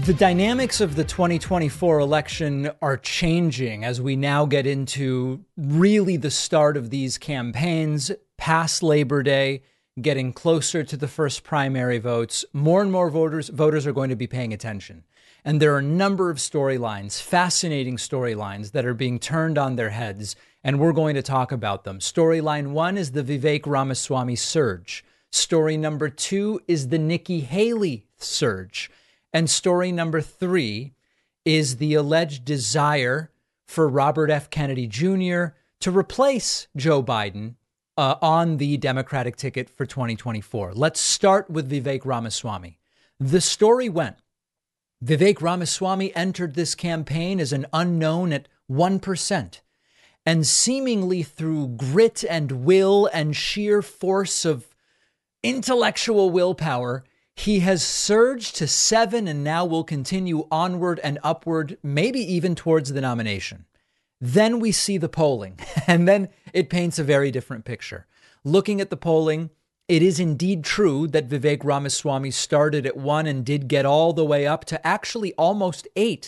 The dynamics of the 2024 election are changing as we now get into really the start of these campaigns, past Labor Day, getting closer to the first primary votes. More and more voters are going to be paying attention. And there are a number of storylines, fascinating storylines that are being turned on their heads, and we're going to talk about them. Storyline one is the Vivek Ramaswamy surge. Story number two is the Nikki Haley surge. And story number three is the alleged desire for Robert F. Kennedy Jr. to replace Joe Biden on the Democratic ticket for 2024. Let's start with Vivek Ramaswamy. The story went, Vivek Ramaswamy entered this campaign as an unknown at 1%. And seemingly through grit and will and sheer force of intellectual willpower, he has surged to 7 and now will continue onward and upward, maybe even towards the nomination. Then we see the polling, and then it paints a very different picture. Looking at the polling, it is indeed true that Vivek Ramaswamy started at 1 and did get all the way up to actually almost 8,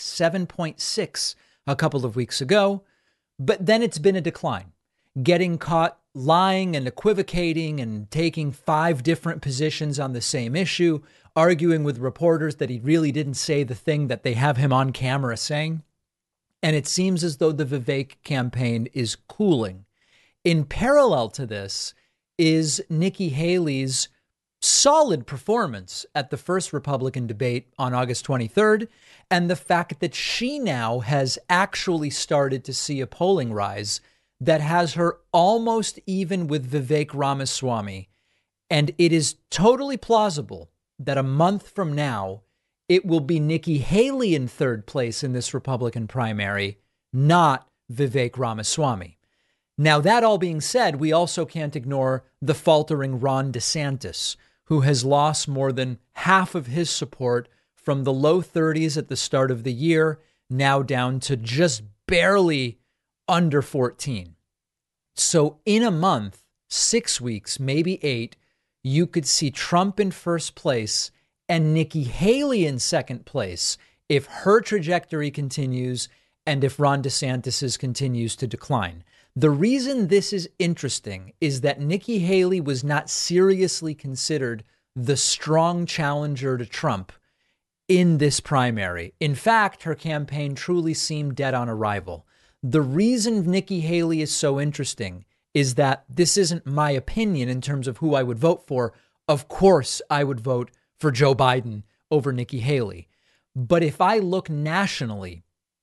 7.6 a couple of weeks ago. But then it's been a decline, getting caught lying and equivocating and taking 5 different positions on the same issue, arguing with reporters that he really didn't say the thing that they have him on camera saying. And it seems as though the Vivek campaign is cooling. In parallel to this is Nikki Haley's solid performance at the first Republican debate on August 23rd, and the fact that she now has actually started to see a polling rise that has her almost even with Vivek Ramaswamy. And it is totally plausible that a month from now, it will be Nikki Haley in third place in this Republican primary, not Vivek Ramaswamy. Now, that all being said, we also can't ignore the faltering Ron DeSantis, who has lost more than half of his support from the low 30s at the start of the year, now down to just barely under 14. So in a month, 6 weeks, maybe 8, you could see Trump in first place and Nikki Haley in second place if her trajectory continues and if Ron DeSantis's continues to decline. The reason this is interesting is that Nikki Haley was not seriously considered the strong challenger to Trump in this primary. In fact, her campaign truly seemed dead on arrival. The reason Nikki Haley is so interesting is that this isn't my opinion in terms of who I would vote for. Of course, I would vote for Joe Biden over Nikki Haley. But if I look nationally,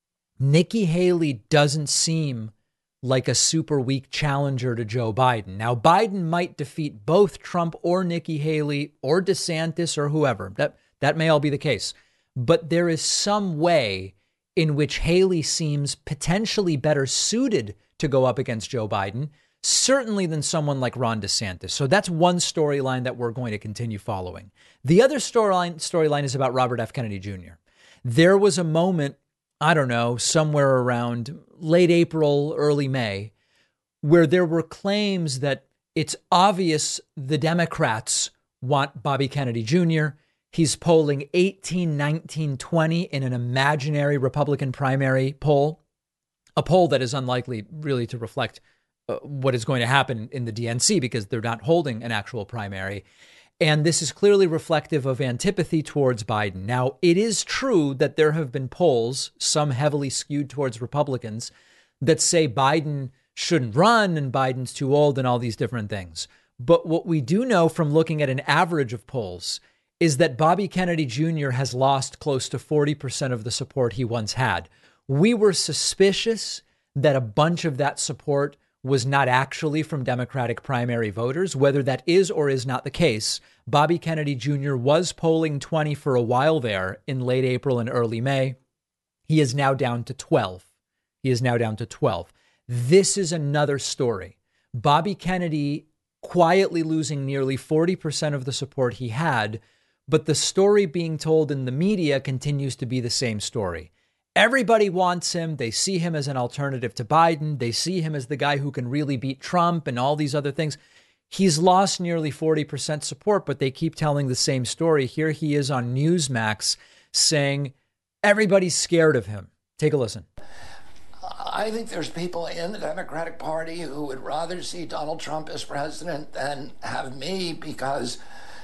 Nikki Haley doesn't seem like a super weak challenger to Joe Biden. Now, Biden might defeat both Trump or Nikki Haley or DeSantis or whoever. That may all be the case. But there is some way in which Haley seems potentially better suited to go up against Joe Biden, certainly than someone like Ron DeSantis. So that's one storyline that we're going to continue following. The other storyline is about Robert F. Kennedy Jr. There was a moment, I don't know, somewhere around late April, early May, where there were claims that it's obvious the Democrats want Bobby Kennedy Jr. He's polling 18, 19, 20 in an imaginary Republican primary poll, a poll that is unlikely really to reflect what is going to happen in the DNC because they're not holding an actual primary. And this is clearly reflective of antipathy towards Biden. Now, it is true that there have been polls, some heavily skewed towards Republicans, that say Biden shouldn't run and Biden's too old and all these different things. But what we do know from looking at an average of polls is that Bobby Kennedy Jr. has lost close to 40% of the support he once had. We were suspicious that a bunch of that support was not actually from Democratic primary voters. Whether that is or is not the case, Bobby Kennedy Jr. was polling 20 for a while there in late April and early May. He is now down to 12. This is another story. Bobby Kennedy quietly losing nearly 40% of the support he had, but the story being told in the media continues to be the same story. Everybody wants him. They see him as an alternative to Biden. They see him as the guy who can really beat Trump and all these other things. He's lost nearly 40% support, but they keep telling the same story. Here he is on Newsmax saying Everybody's scared of him. Take a listen. I think there's people in the Democratic Party who would rather see Donald Trump as president than have me, because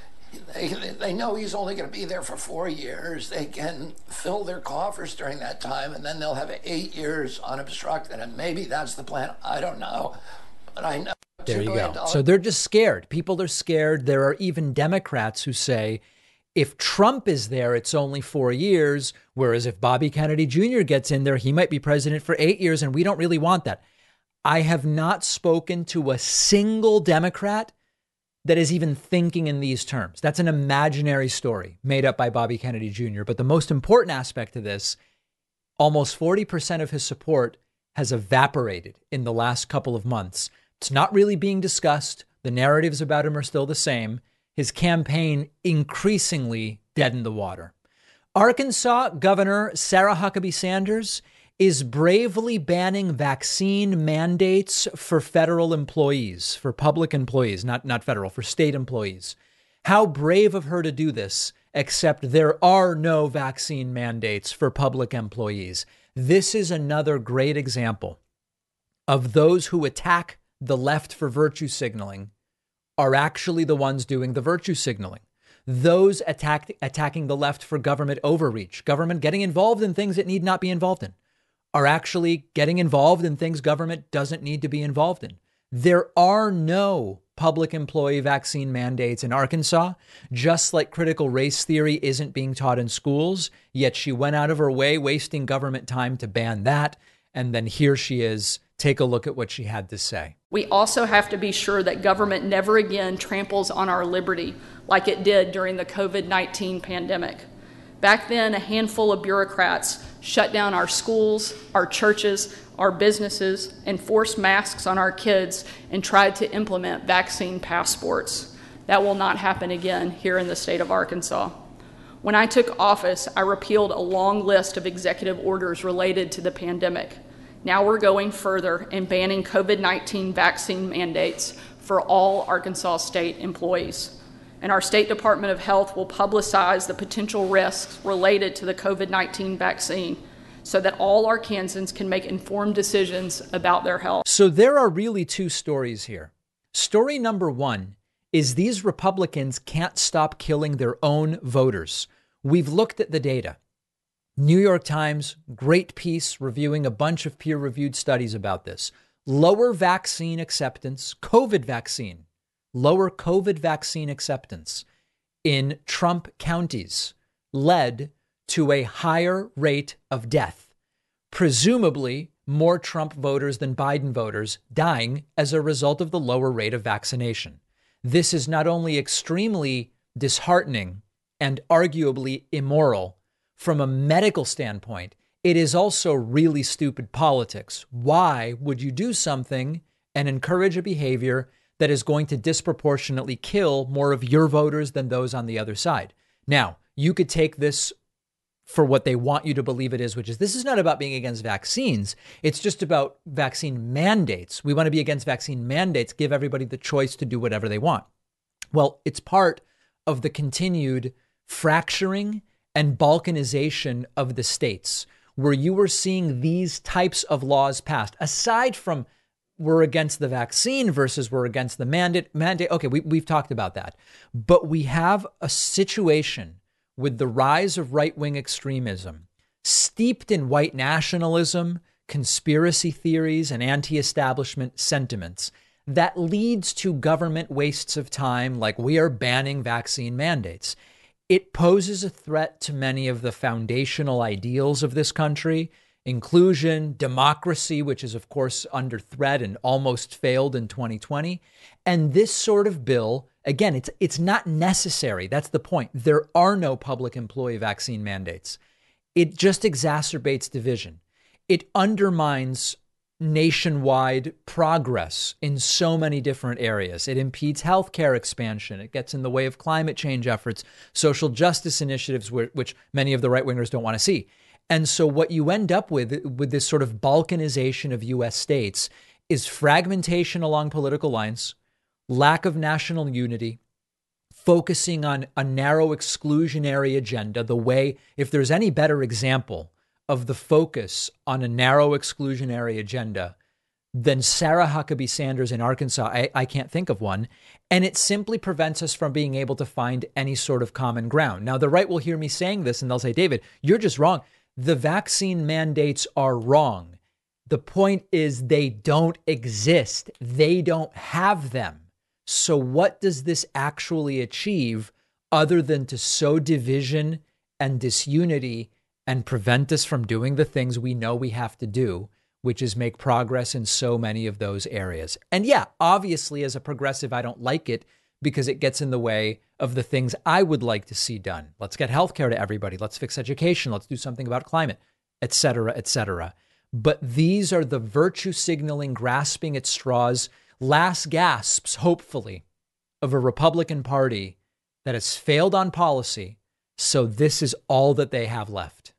they know he's only going to be there for 4 years. They can fill their coffers during that time, and then they'll have 8 years unobstructed. And maybe that's the plan. I don't know. But I know. There you go. So they're just scared. People are scared. There are even Democrats who say, if Trump is there, it's only 4 years, whereas if Bobby Kennedy Jr. gets in there, he might be president for 8 years, and we don't really want that. I have not spoken to a single Democrat that is even thinking in these terms. That's an imaginary story made up by Bobby Kennedy Jr. But the most important aspect of this, almost 40% of his support has evaporated in the last couple of months. It's not really being discussed. The narratives about him are still the same. His campaign increasingly dead in the water. Arkansas Governor Sarah Huckabee Sanders is bravely banning vaccine mandates for federal employees, for public employees, not federal, for state employees. How brave of her to do this, except there are no vaccine mandates for public employees. This is another great example of those who attack the left for virtue signaling are actually the ones doing the virtue signaling. Those attacking the left for government overreach, government getting involved in things it need not be involved in, are actually getting involved in things government doesn't need to be involved in. There are no public employee vaccine mandates in Arkansas, just like critical race theory isn't being taught in schools, yet she went out of her way, wasting government time to ban that. And then here she is. Take a look at what she had to say. We also have to be sure that government never again tramples on our liberty like it did during the COVID-19 pandemic. Back then, a handful of bureaucrats shut down our schools, our churches, our businesses, enforced masks on our kids, and tried to implement vaccine passports. That will not happen again here in the state of Arkansas. When I took office, I repealed a long list of executive orders related to the pandemic. Now we're going further and banning COVID-19 vaccine mandates for all Arkansas state employees. And our State Department of Health will publicize the potential risks related to the COVID-19 vaccine so that all Arkansans can make informed decisions about their health. So there are really two stories here. Story number one is these Republicans can't stop killing their own voters. We've looked at the data. New York Times, great piece reviewing a bunch of peer-reviewed studies about this. Lower vaccine acceptance, lower COVID vaccine acceptance in Trump counties led to a higher rate of death. Presumably, more Trump voters than Biden voters dying as a result of the lower rate of vaccination. This is not only extremely disheartening and arguably immoral from a medical standpoint, it is also really stupid politics. Why would you do something and encourage a behavior that is going to disproportionately kill more of your voters than those on the other side? Now, you could take this for what they want you to believe it is, which is this is not about being against vaccines. It's just about vaccine mandates. We want to be against vaccine mandates, give everybody the choice to do whatever they want. Well, it's part of the continued fracturing and balkanization of the states, where you were seeing these types of laws passed, aside from we're against the vaccine versus we're against the mandate. Okay, we've talked about that. But we have a situation with the rise of right-wing extremism, steeped in white nationalism, conspiracy theories, and anti-establishment sentiments, that leads to government wastes of time, like we are banning vaccine mandates. It poses a threat to many of the foundational ideals of this country, inclusion, democracy, which is, of course, under threat and almost failed in 2020. And this sort of bill, again, it's not necessary. That's the point. There are no public employee vaccine mandates. It just exacerbates division. It undermines nationwide progress in so many different areas. It impedes healthcare expansion. It gets in the way of climate change efforts, social justice initiatives, which many of the right wingers don't want to see. And so what you end up with this sort of balkanization of U.S. states is fragmentation along political lines, lack of national unity, focusing on a narrow exclusionary agenda, the way, if there's any better example of the focus on a narrow exclusionary agenda than Sarah Huckabee Sanders in Arkansas, I can't think of one. And it simply prevents us from being able to find any sort of common ground. Now, the right will hear me saying this and they'll say, David, you're just wrong. The vaccine mandates are wrong. The point is they don't exist. They don't have them. So what does this actually achieve other than to sow division and disunity and prevent us from doing the things we know we have to do, which is make progress in so many of those areas? And yeah, obviously, as a progressive, I don't like it because it gets in the way of the things I would like to see done. Let's get healthcare to everybody. Let's fix education. Let's do something about climate, et cetera, et cetera. But these are the virtue signaling, grasping at straws, last gasps, hopefully, of a Republican Party that has failed on policy. So this is all that they have left.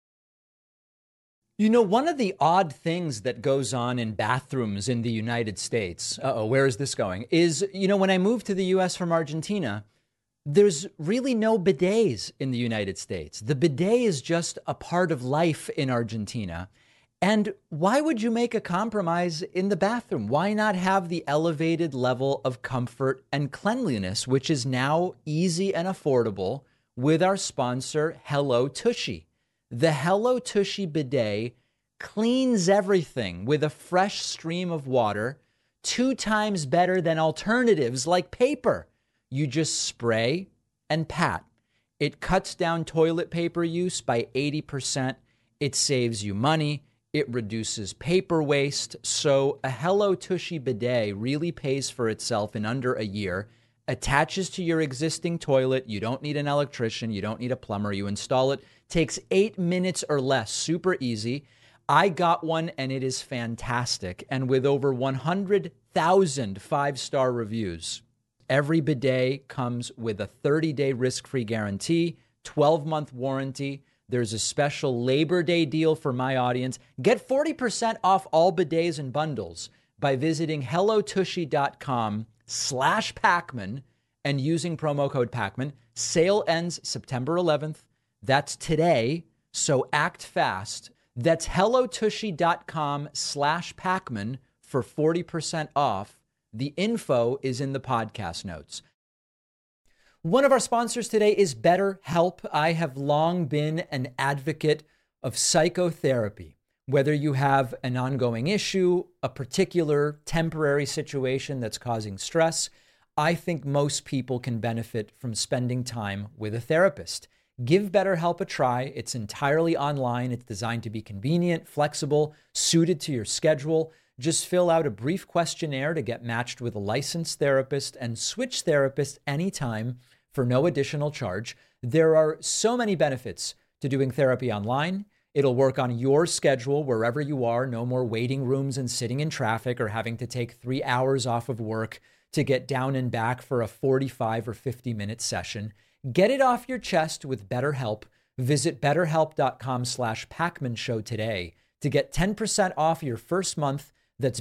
You know, one of the odd things that goes on in bathrooms in the United States, where is this going, is, when I moved to the U.S. from Argentina, there's really no bidets in the United States. The bidet is just a part of life in Argentina. And why would you make a compromise in the bathroom? Why not have the elevated level of comfort and cleanliness, which is now easy and affordable with our sponsor, Hello Tushy? The Hello Tushy bidet cleans everything with a fresh stream of water, 2 times better than alternatives like paper. You just spray and pat. It cuts down toilet paper use by 80%. It saves you money. It reduces paper waste. So a Hello Tushy bidet really pays for itself in under a year. Attaches to your existing toilet. You don't need an electrician. You don't need a plumber. You install it. Takes 8 minutes or less. Super easy. I got one and it is fantastic. And with over 100,000 5-star reviews, every bidet comes with a 30-day risk-free guarantee, 12-month warranty. There's a special Labor Day deal for my audience. Get 40% off all bidets and bundles by visiting hellotushy.com/Pacman and using promo code Pacman. Sale ends September 11th. That's today, so act fast. That's hellotushy.com/Pacman for 40% off. The info is in the podcast notes. One of our sponsors today is BetterHelp. I have long been an advocate of psychotherapy. Whether you have an ongoing issue, a particular temporary situation that's causing stress, I think most people can benefit from spending time with a therapist. Give BetterHelp a try. It's entirely online. It's designed to be convenient, flexible, suited to your schedule. Just fill out a brief questionnaire to get matched with a licensed therapist and switch therapists anytime for no additional charge. There are so many benefits to doing therapy online. It'll work on your schedule wherever you are. No more waiting rooms and sitting in traffic or having to take 3 hours off of work to get down and back for a 45 or 50-minute session. Get it off your chest with BetterHelp. Visit betterhelp.com/Pacman Show today to get 10% off your first month. That's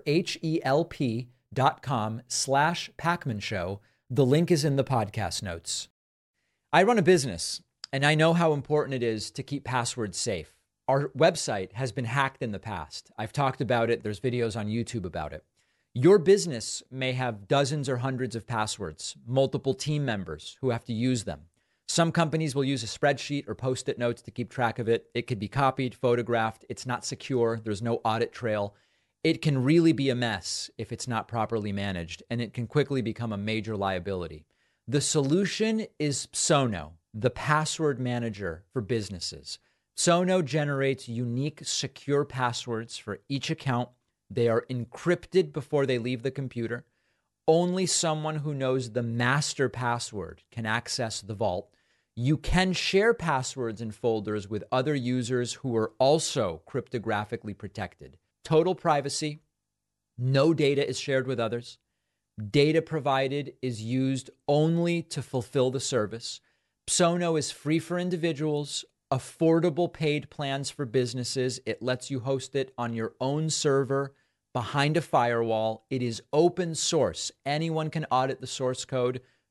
betterhelp.com/Pacman Show. The link is in the podcast notes. I run a business, and I know how important it is to keep passwords safe. Our website has been hacked in the past. I've talked about it. There's videos on YouTube about it. Your business may have dozens or hundreds of passwords, multiple team members who have to use them. Some companies will use a spreadsheet or Post-it notes to keep track of it. It could be copied, photographed. It's not secure. There's no audit trail. It can really be a mess if it's not properly managed, and it can quickly become a major liability. The solution is Sono, the password manager for businesses. Sono generates unique, secure passwords for each account. They are encrypted before they leave the computer. Only someone who knows the master password can access the vault. You can share passwords and folders with other users who are also cryptographically protected. Total privacy. No data is shared with others. Data provided is used only to fulfill the service. Sono is free for individuals, affordable paid plans for businesses. It lets you host it on your own server behind a firewall. It is open source. Anyone can audit the source code.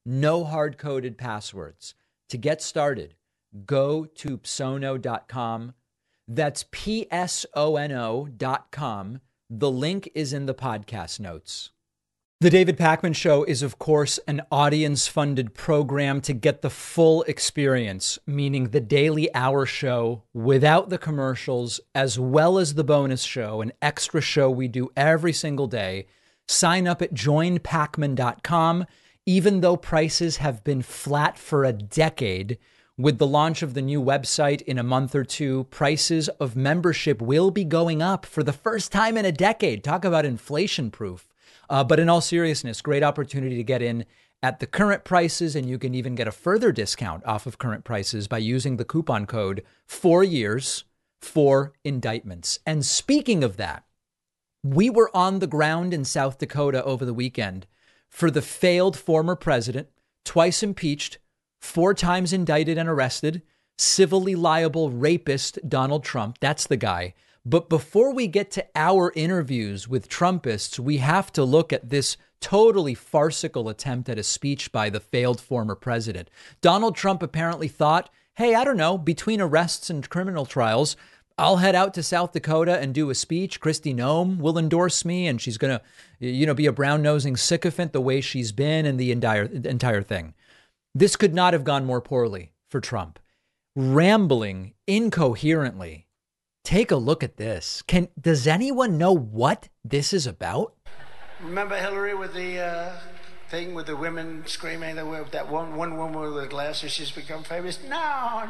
no hard-coded passwords. To get started, go to psono.com. That's PSONO.com. The link is in the podcast notes. The David Pakman Show is, of course, an audience-funded program to get the full experience, meaning the daily hour show without the commercials, as well as the bonus show, an extra show we do every single day. Sign up at joinpakman.com. Even though prices have been flat for a decade, with the launch of the new website in a month or two, prices of membership will be going up for the first time in a decade. Talk about inflation proof. But in all seriousness, great opportunity to get in at the current prices, and you can even get a further discount off of current prices by using the coupon code 4 years for indictments. And speaking of that, we were on the ground in South Dakota over the weekend for the failed former president, twice impeached, 4 times indicted and arrested, civilly liable rapist Donald Trump. That's the guy. But before we get to our interviews with Trumpists, we have to look at this totally farcical attempt at a speech by the failed former president. Donald Trump apparently thought, hey, I don't know, between arrests and criminal trials, I'll head out to South Dakota and do a speech. Kristi Noem will endorse me, and she's going to, be a brown-nosing sycophant the way she's been, and the entire thing. This could not have gone more poorly for Trump. Rambling incoherently. Take a look at this. Does anyone know what this is about? Remember Hillary with the thing with the women screaming, that one woman with the glasses, she's become famous? No.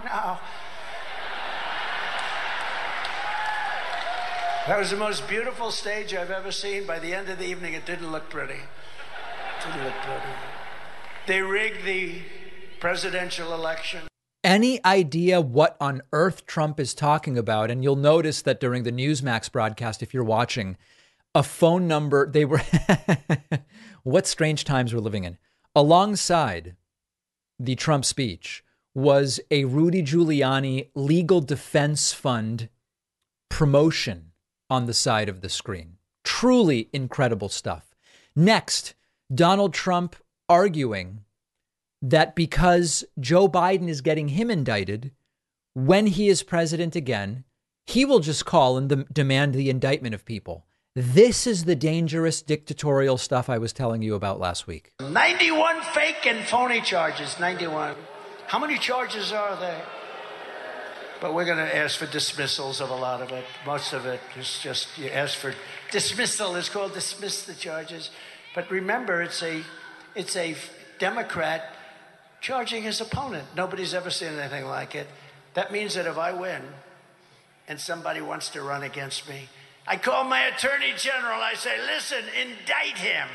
That was the most beautiful stage I've ever seen. By the end of the evening, it didn't look pretty. They rigged the presidential election. Any idea what on earth Trump is talking about? And you'll notice that during the Newsmax broadcast, if you're watching, a phone number, what strange times we're living in. Alongside the Trump speech was a Rudy Giuliani legal defense fund promotion on the side of the screen. Truly incredible stuff. Next, Donald Trump arguing that because Joe Biden is getting him indicted, when he is president again, he will just call and demand the indictment of people. This is the dangerous dictatorial stuff I was telling you about last week. 91 fake and phony charges, 91. How many charges are there? But we're going to ask for dismissals of a lot of it. Most of it is just, you ask for dismissal. It's called dismiss the charges. But remember, it's a Democrat charging his opponent. Nobody's ever seen anything like it. That means that if I win and somebody wants to run against me, I call my attorney general. I say, listen, indict him.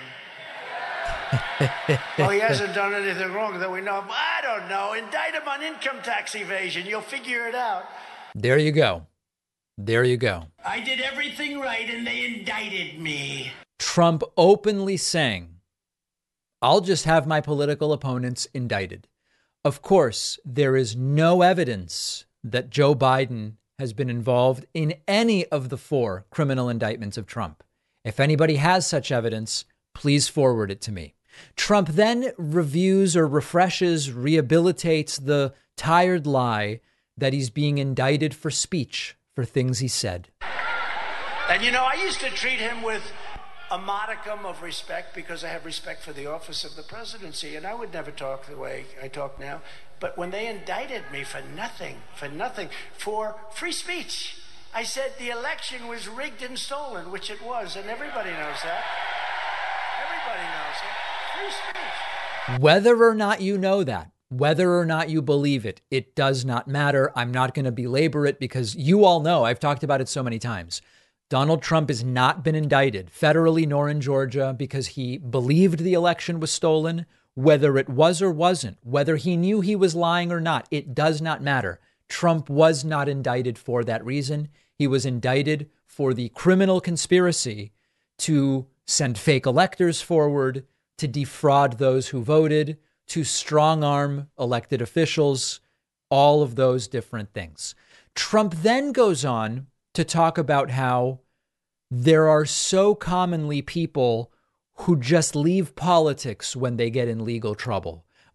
Oh, he hasn't done anything wrong that we know of. I don't know. Indict him on income tax evasion. You'll figure it out. There you go. I did everything right and they indicted me. Trump openly saying, I'll just have my political opponents indicted. Of course, there is no evidence that Joe Biden has been involved in any of the 4 criminal indictments of Trump. If anybody has such evidence, please forward it to me. Trump then reviews or refreshes, rehabilitates the tired lie that he's being indicted for speech for things he said. And I used to treat him with a modicum of respect because I have respect for the office of the presidency, and I would never talk the way I talk now. But when they indicted me for nothing, for free speech, I said the election was rigged and stolen, which it was, and everybody knows that. Everybody knows it. Free speech. Whether or not you know that, whether or not you believe it, it does not matter. I'm not going to belabor it because you all know, I've talked about it so many times. Donald Trump has not been indicted federally nor in Georgia because he believed the election was stolen. Whether it was or wasn't, whether he knew he was lying or not, it does not matter. Trump was not indicted for that reason. He was indicted for the criminal conspiracy to send fake electors forward, to defraud those who voted, to strong arm elected officials, all of those different things. Trump then goes on to talk about how there are so commonly people who just leave politics when they get in legal trouble.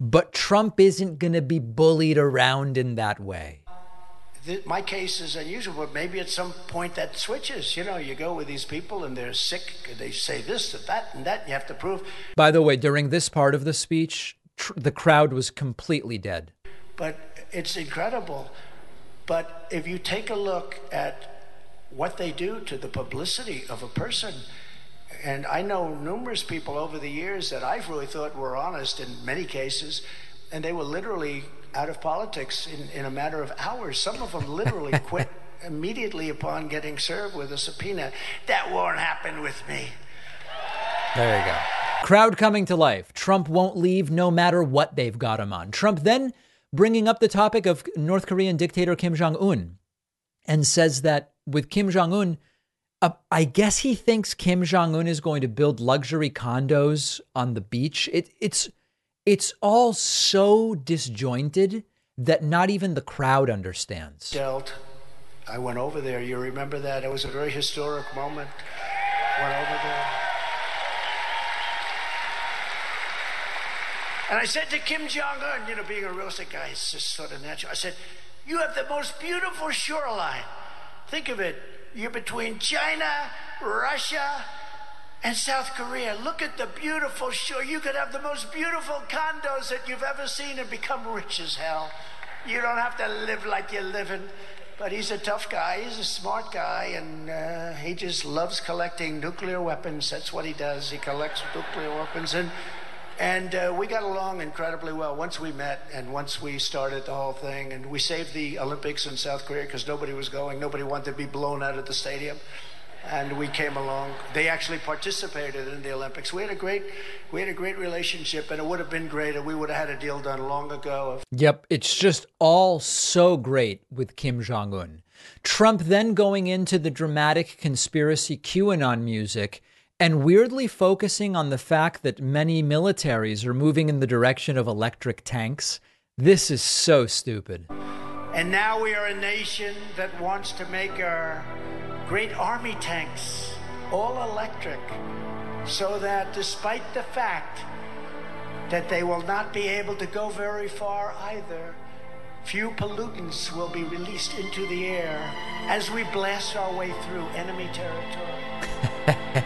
but Trump isn't going to be bullied around in that way. My case is unusual, but maybe at some point that switches. You know, you go with these people and they're sick, and they say this and that, and you have to prove. By the way, during this part of the speech, the crowd was completely dead. But it's incredible. But if you take a look at what they do to the publicity of a person, and I know numerous people over the years that I've really thought were honest in many cases, and they were literally out of politics in a matter of hours. Some of them literally quit immediately upon getting served with a subpoena. That won't happen with me. There you go. Crowd coming to life. Trump won't leave no matter what they've got him on. Trump then bringing up the topic of North Korean dictator Kim Jong-un, and says that with Kim Jong-un, I guess he thinks Kim Jong-un is going to build luxury condos on the beach. It's all so disjointed that not even the crowd understands. I went over there. You remember that? It was a very historic moment. Went over there. And I said to Kim Jong-un, you know, being a real estate guy, it's just sort of natural. I said, you have the most beautiful shoreline. Think of it. You're between China, Russia, and South Korea. Look at the beautiful shore. You could have the most beautiful condos that you've ever seen and become rich as hell. You don't have to live like you're living. But he's a tough guy. He's a smart guy, and he just loves collecting nuclear weapons. That's what he does. He collects nuclear weapons, and we got along incredibly well once we met and once we started the whole thing. And we saved the Olympics in South Korea because nobody was going. Nobody wanted to be blown out of the stadium. And we came along. They actually participated in the Olympics. We had a great relationship, and it would have been great if we would have had a deal done long ago. Yep, it's just all so great with Kim Jong-un. Trump then going into the dramatic conspiracy QAnon music and weirdly focusing on the fact that many militaries are moving in the direction of electric tanks. This is so stupid. And now we are a nation that wants to make our great army tanks all electric, so that despite the fact that they will not be able to go very far either, few pollutants will be released into the air as we blast our way through enemy territory.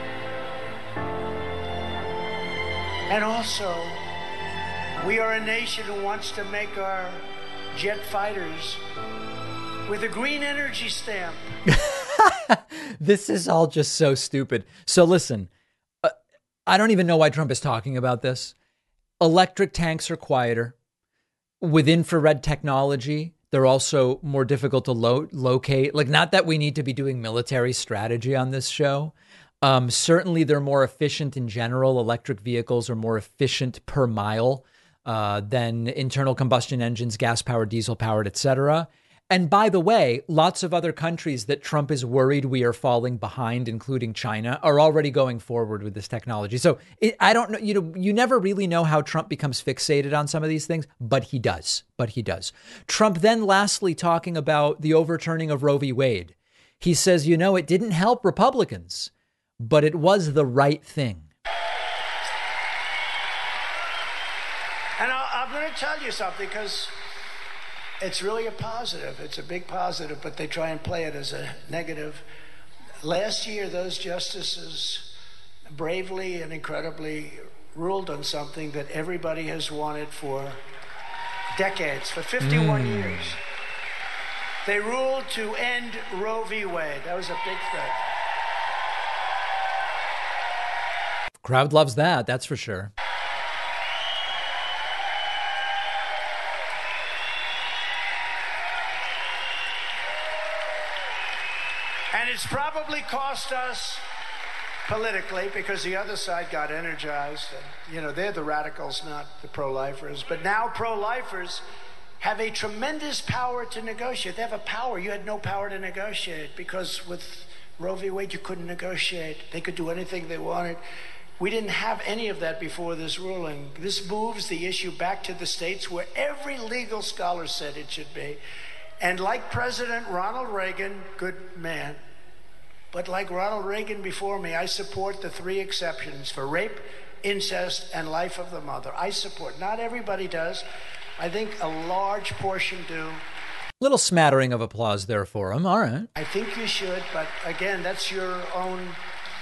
And also, we are a nation who wants to make our jet fighters with a green energy stamp. This is all just so stupid. So listen, I don't even know why Trump is talking about this. Electric tanks are quieter. With infrared technology, they're also more difficult to locate. Like, not that we need to be doing military strategy on this show. Certainly, they're more efficient in general. Electric vehicles are more efficient per mile than internal combustion engines, gas-powered, diesel-powered, etc. And by the way, lots of other countries that Trump is worried we are falling behind, including China, are already going forward with this technology. So I don't know, you never really know how Trump becomes fixated on some of these things, but he does. Trump then lastly talking about the overturning of Roe v. Wade. He says, it didn't help Republicans, but it was the right thing. And I'm going to tell you something, because it's really a positive. It's a big positive, but they try and play it as a negative. Last year, those justices bravely and incredibly ruled on something that everybody has wanted for decades, for 51 years. They ruled to end Roe v. Wade. That was a big thing. Crowd loves that, that's for sure. And it's probably cost us politically, because the other side got energized. And, they're the radicals, not the pro-lifers. But now pro-lifers have a tremendous power to negotiate. They have a power. You had no power to negotiate, because with Roe v. Wade, you couldn't negotiate. They could do anything they wanted. We didn't have any of that before this ruling. This moves the issue back to the states, where every legal scholar said it should be. And like President Ronald Reagan, good man, but like Ronald Reagan before me, I support the 3 exceptions for rape, incest, and life of the mother. I support. Not everybody does. I think a large portion do. Little smattering of applause there for him. All right. I think you should, but again, that's your own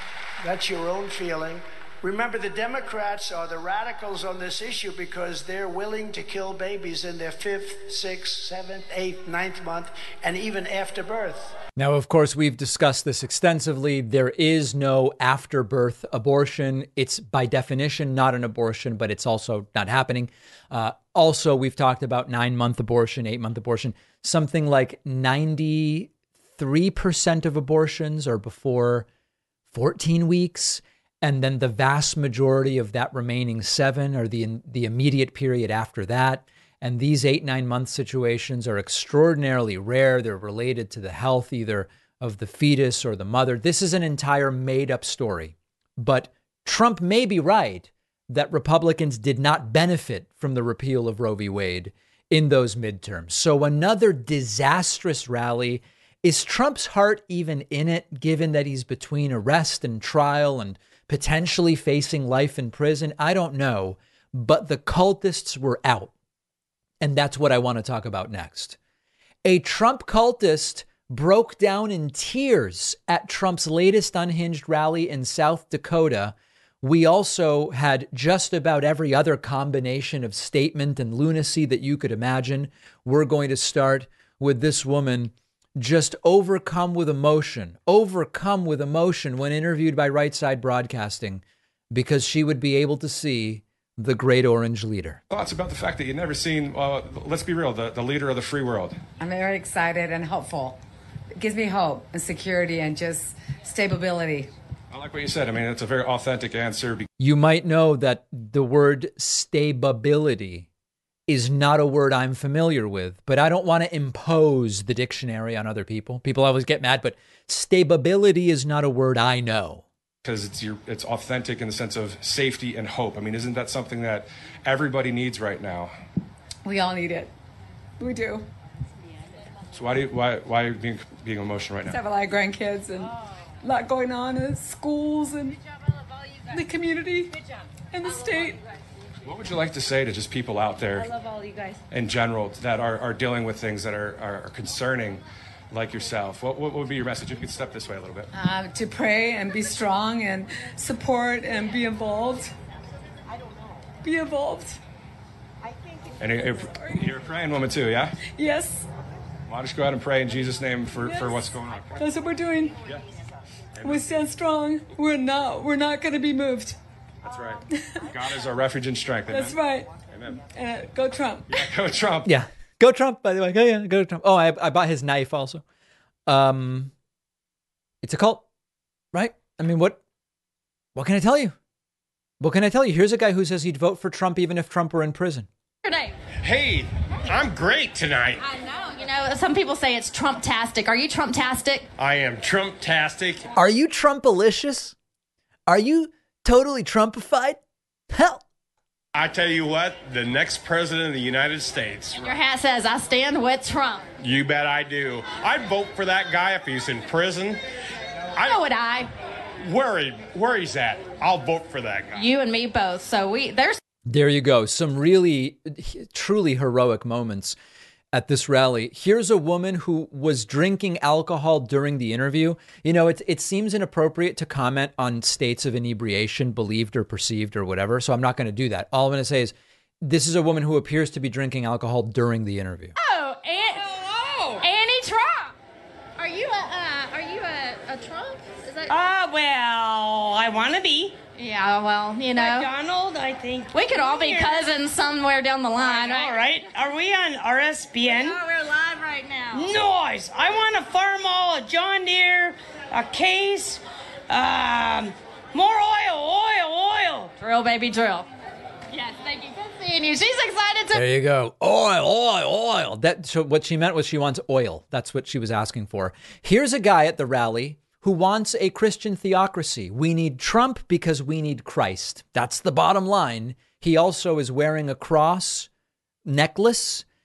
feeling. Remember, the Democrats are the radicals on this issue because they're willing to kill babies in their 5th, 6th, 7th, 8th, 9th month, and even after birth. Now, of course, we've discussed this extensively. There is no after-birth abortion. It's by definition not an abortion, but it's also not happening. Also, we've talked about 9-month abortion, 8-month abortion. Something like 93% of abortions are before 14 weeks. And then the vast majority of that remaining 7 are the immediate period after that. And these 8-9 month situations are extraordinarily rare. They're related to the health either of the fetus or the mother. This is an entire made up story. But Trump may be right that Republicans did not benefit from the repeal of Roe v. Wade in those midterms. So another disastrous rally. Is Trump's heart even in it, given that he's between arrest and trial and potentially facing life in prison? I don't know. But the cultists were out. And that's what I want to talk about next. A Trump cultist broke down in tears at Trump's latest unhinged rally in South Dakota. We also had just about every other combination of statement and lunacy that you could imagine. We're going to start with this woman just overcome with emotion when interviewed by Right Side Broadcasting, because she would be able to see the great orange leader. Thoughts about the fact that you've never seen, let's be real, the leader of the free world. I'm very excited and hopeful. It gives me hope and security and just stability. I like what you said. I mean, it's a very authentic answer. You might know that the word stability is not a word I'm familiar with, but I don't want to impose the dictionary on other people. People always get mad, but stability is not a word I know. Because it's authentic in the sense of safety and hope. I mean, isn't that something that everybody needs right now? We all need it. We do. So why are you being emotional right now? I have a lot of grandkids and a lot going on in schools and the community and the state. What would you like to say to just people out there, I love all you guys, in general, that are dealing with things that are concerning, like yourself? What would be your message? You could step this way a little bit. To pray and be strong and support and be involved. Be involved. And you're a praying woman too, yeah? Yes. Why don't you go out and pray in Jesus' name for what's going on? That's what we're doing. Yeah. We stand strong. We're not going to be moved. That's right. God is our refuge and strength. Amen? That's right. Amen. Go Trump. Yeah, go Trump. Yeah. Go Trump, by the way. Go Trump. Oh, I bought his knife also. It's a cult, right? I mean, what can I tell you? What can I tell you? Here's a guy who says he'd vote for Trump even if Trump were in prison. Hey, I'm great tonight. I know. You know, some people say it's Trump-tastic. Are you Trump-tastic? I am Trump-tastic. Are you Trumpalicious? Are you totally Trumpified? Hell. I tell you what, the next president of the United States. And your hat says, I stand with Trump. You bet I do. I'd vote for that guy if he's in prison. So would I. Where he's at, I'll vote for that guy. You and me both. So There you go. Some really, truly heroic moments at this rally. Here's a woman who was drinking alcohol during the interview. You know, it seems inappropriate to comment on states of inebriation, believed or perceived or whatever. So I'm not going to do that. All I'm going to say is this is a woman who appears to be drinking alcohol during the interview. Oh, Annie Trump. Are you a Trump? Is that? Well, I want to be. Yeah, well, you know. Donald, I think. We could all be cousins somewhere down the line, All right. Are we on RSBN? Oh, we're live right now. Noise. I want a farm all, a John Deere, a case, more oil. Drill, baby, drill. Yes, thank you. Good seeing you. She's excited to. There you go. Oil. So what she meant was she wants oil. That's what she was asking for. Here's a guy at the rally who wants a Christian theocracy. We need Trump because we need Christ. That's the bottom line. He also is wearing a cross necklace,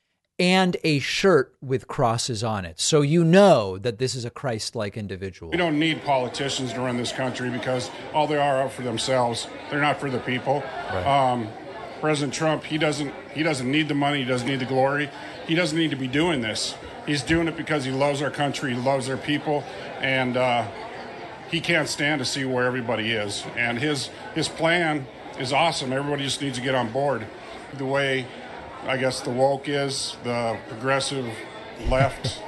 and a shirt with crosses on it. So you know that this is a Christ-like individual. We don't need politicians to run this country because all they are for themselves. They're not for the people. Right. President Trump, he doesn't need the money. He doesn't need the glory. He doesn't need to be doing this. He's doing it because he loves our country. He loves our people. And he can't stand to see where everybody is. And his plan is awesome. Everybody just needs to get on board. The way, I guess, the woke is, the progressive left.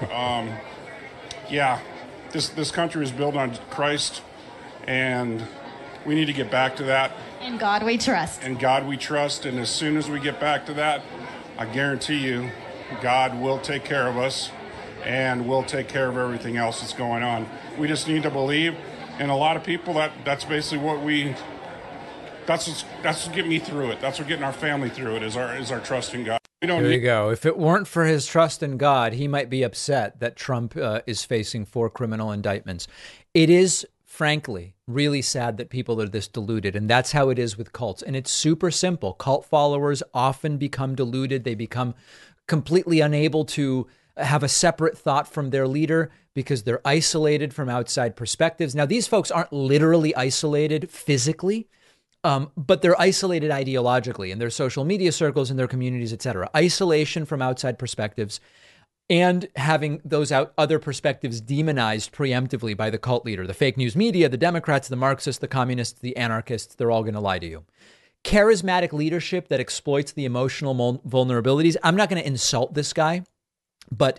This country is built on Christ, and we need to get back to that. In God we trust. In God we trust, and as soon as we get back to that, I guarantee you, God will take care of us, and will take care of everything else that's going on. We just need to believe, and a lot of people, that's basically what that's what getting me through it. That's what getting our family through it, is our trust in God. There you go. If it weren't for his trust in God, he might be upset that Trump is facing 4 criminal indictments. It is, frankly, really sad that people are this deluded, and that's how it is with cults. And it's super simple. Cult followers often become deluded. They become completely unable to have a separate thought from their leader because they're isolated from outside perspectives. Now, these folks aren't literally isolated physically, but they're isolated ideologically in their social media circles, in their communities, etc. Isolation from outside perspectives and having those other perspectives demonized preemptively by the cult leader. The fake news media, the Democrats, the Marxists, the communists, the anarchists, they're all going to lie to you. Charismatic leadership that exploits the emotional vulnerabilities. I'm not going to insult this guy, but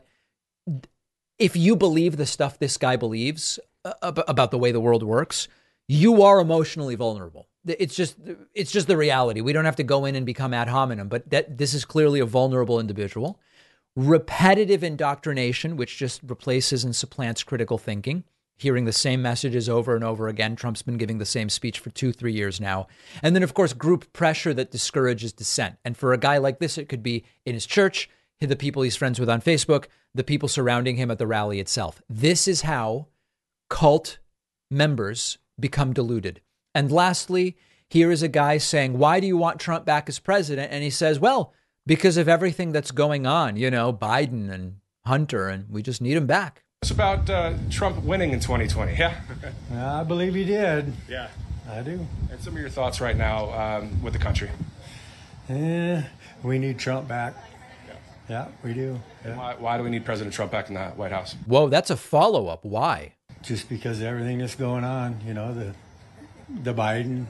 if you believe the stuff this guy believes about the way the world works, you are emotionally vulnerable. It's just the reality. We don't have to go in and become ad hominem, but this is clearly a vulnerable individual. Repetitive indoctrination, which just replaces and supplants critical thinking, hearing the same messages over and over again. Trump's been giving the same speech for 2-3 years now. And then, of course, group pressure that discourages dissent. And for a guy like this, it could be in his church, the people he's friends with on Facebook, the people surrounding him at the rally itself. This is how cult members become deluded. And lastly, here is a guy saying, why do you want Trump back as president? And he says, well, because of everything that's going on, Biden and Hunter, and we just need him back. It's about Trump winning in 2020. Yeah. I believe he did. Yeah. I do. And some of your thoughts right now with the country. We need Trump back. Yeah, we do. Yeah. Why do we need President Trump back in the White House? Whoa, that's a follow-up. Why? Just because of everything that's going on, the Biden,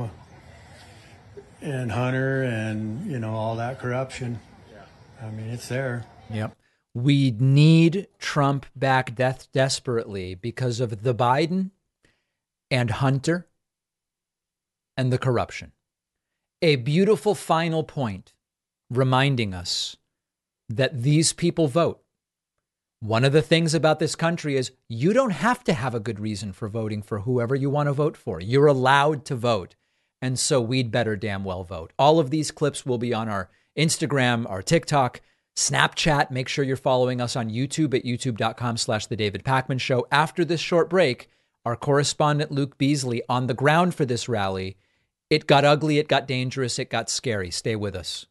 and Hunter and, all that corruption. Yeah. I mean, it's there. Yep. We need Trump back desperately because of the Biden and Hunter and the corruption. A beautiful final point reminding us that these people vote. One of the things about this country is you don't have to have a good reason for voting for whoever you want to vote for. You're allowed to vote. And so we'd better damn well vote. All of these clips will be on our Instagram, our TikTok, Snapchat. Make sure you're following us on YouTube at youtube.com/The David Pakman Show. After this short break, our correspondent Luke Beasley on the ground for this rally. It got ugly, it got dangerous, it got scary. Stay with us.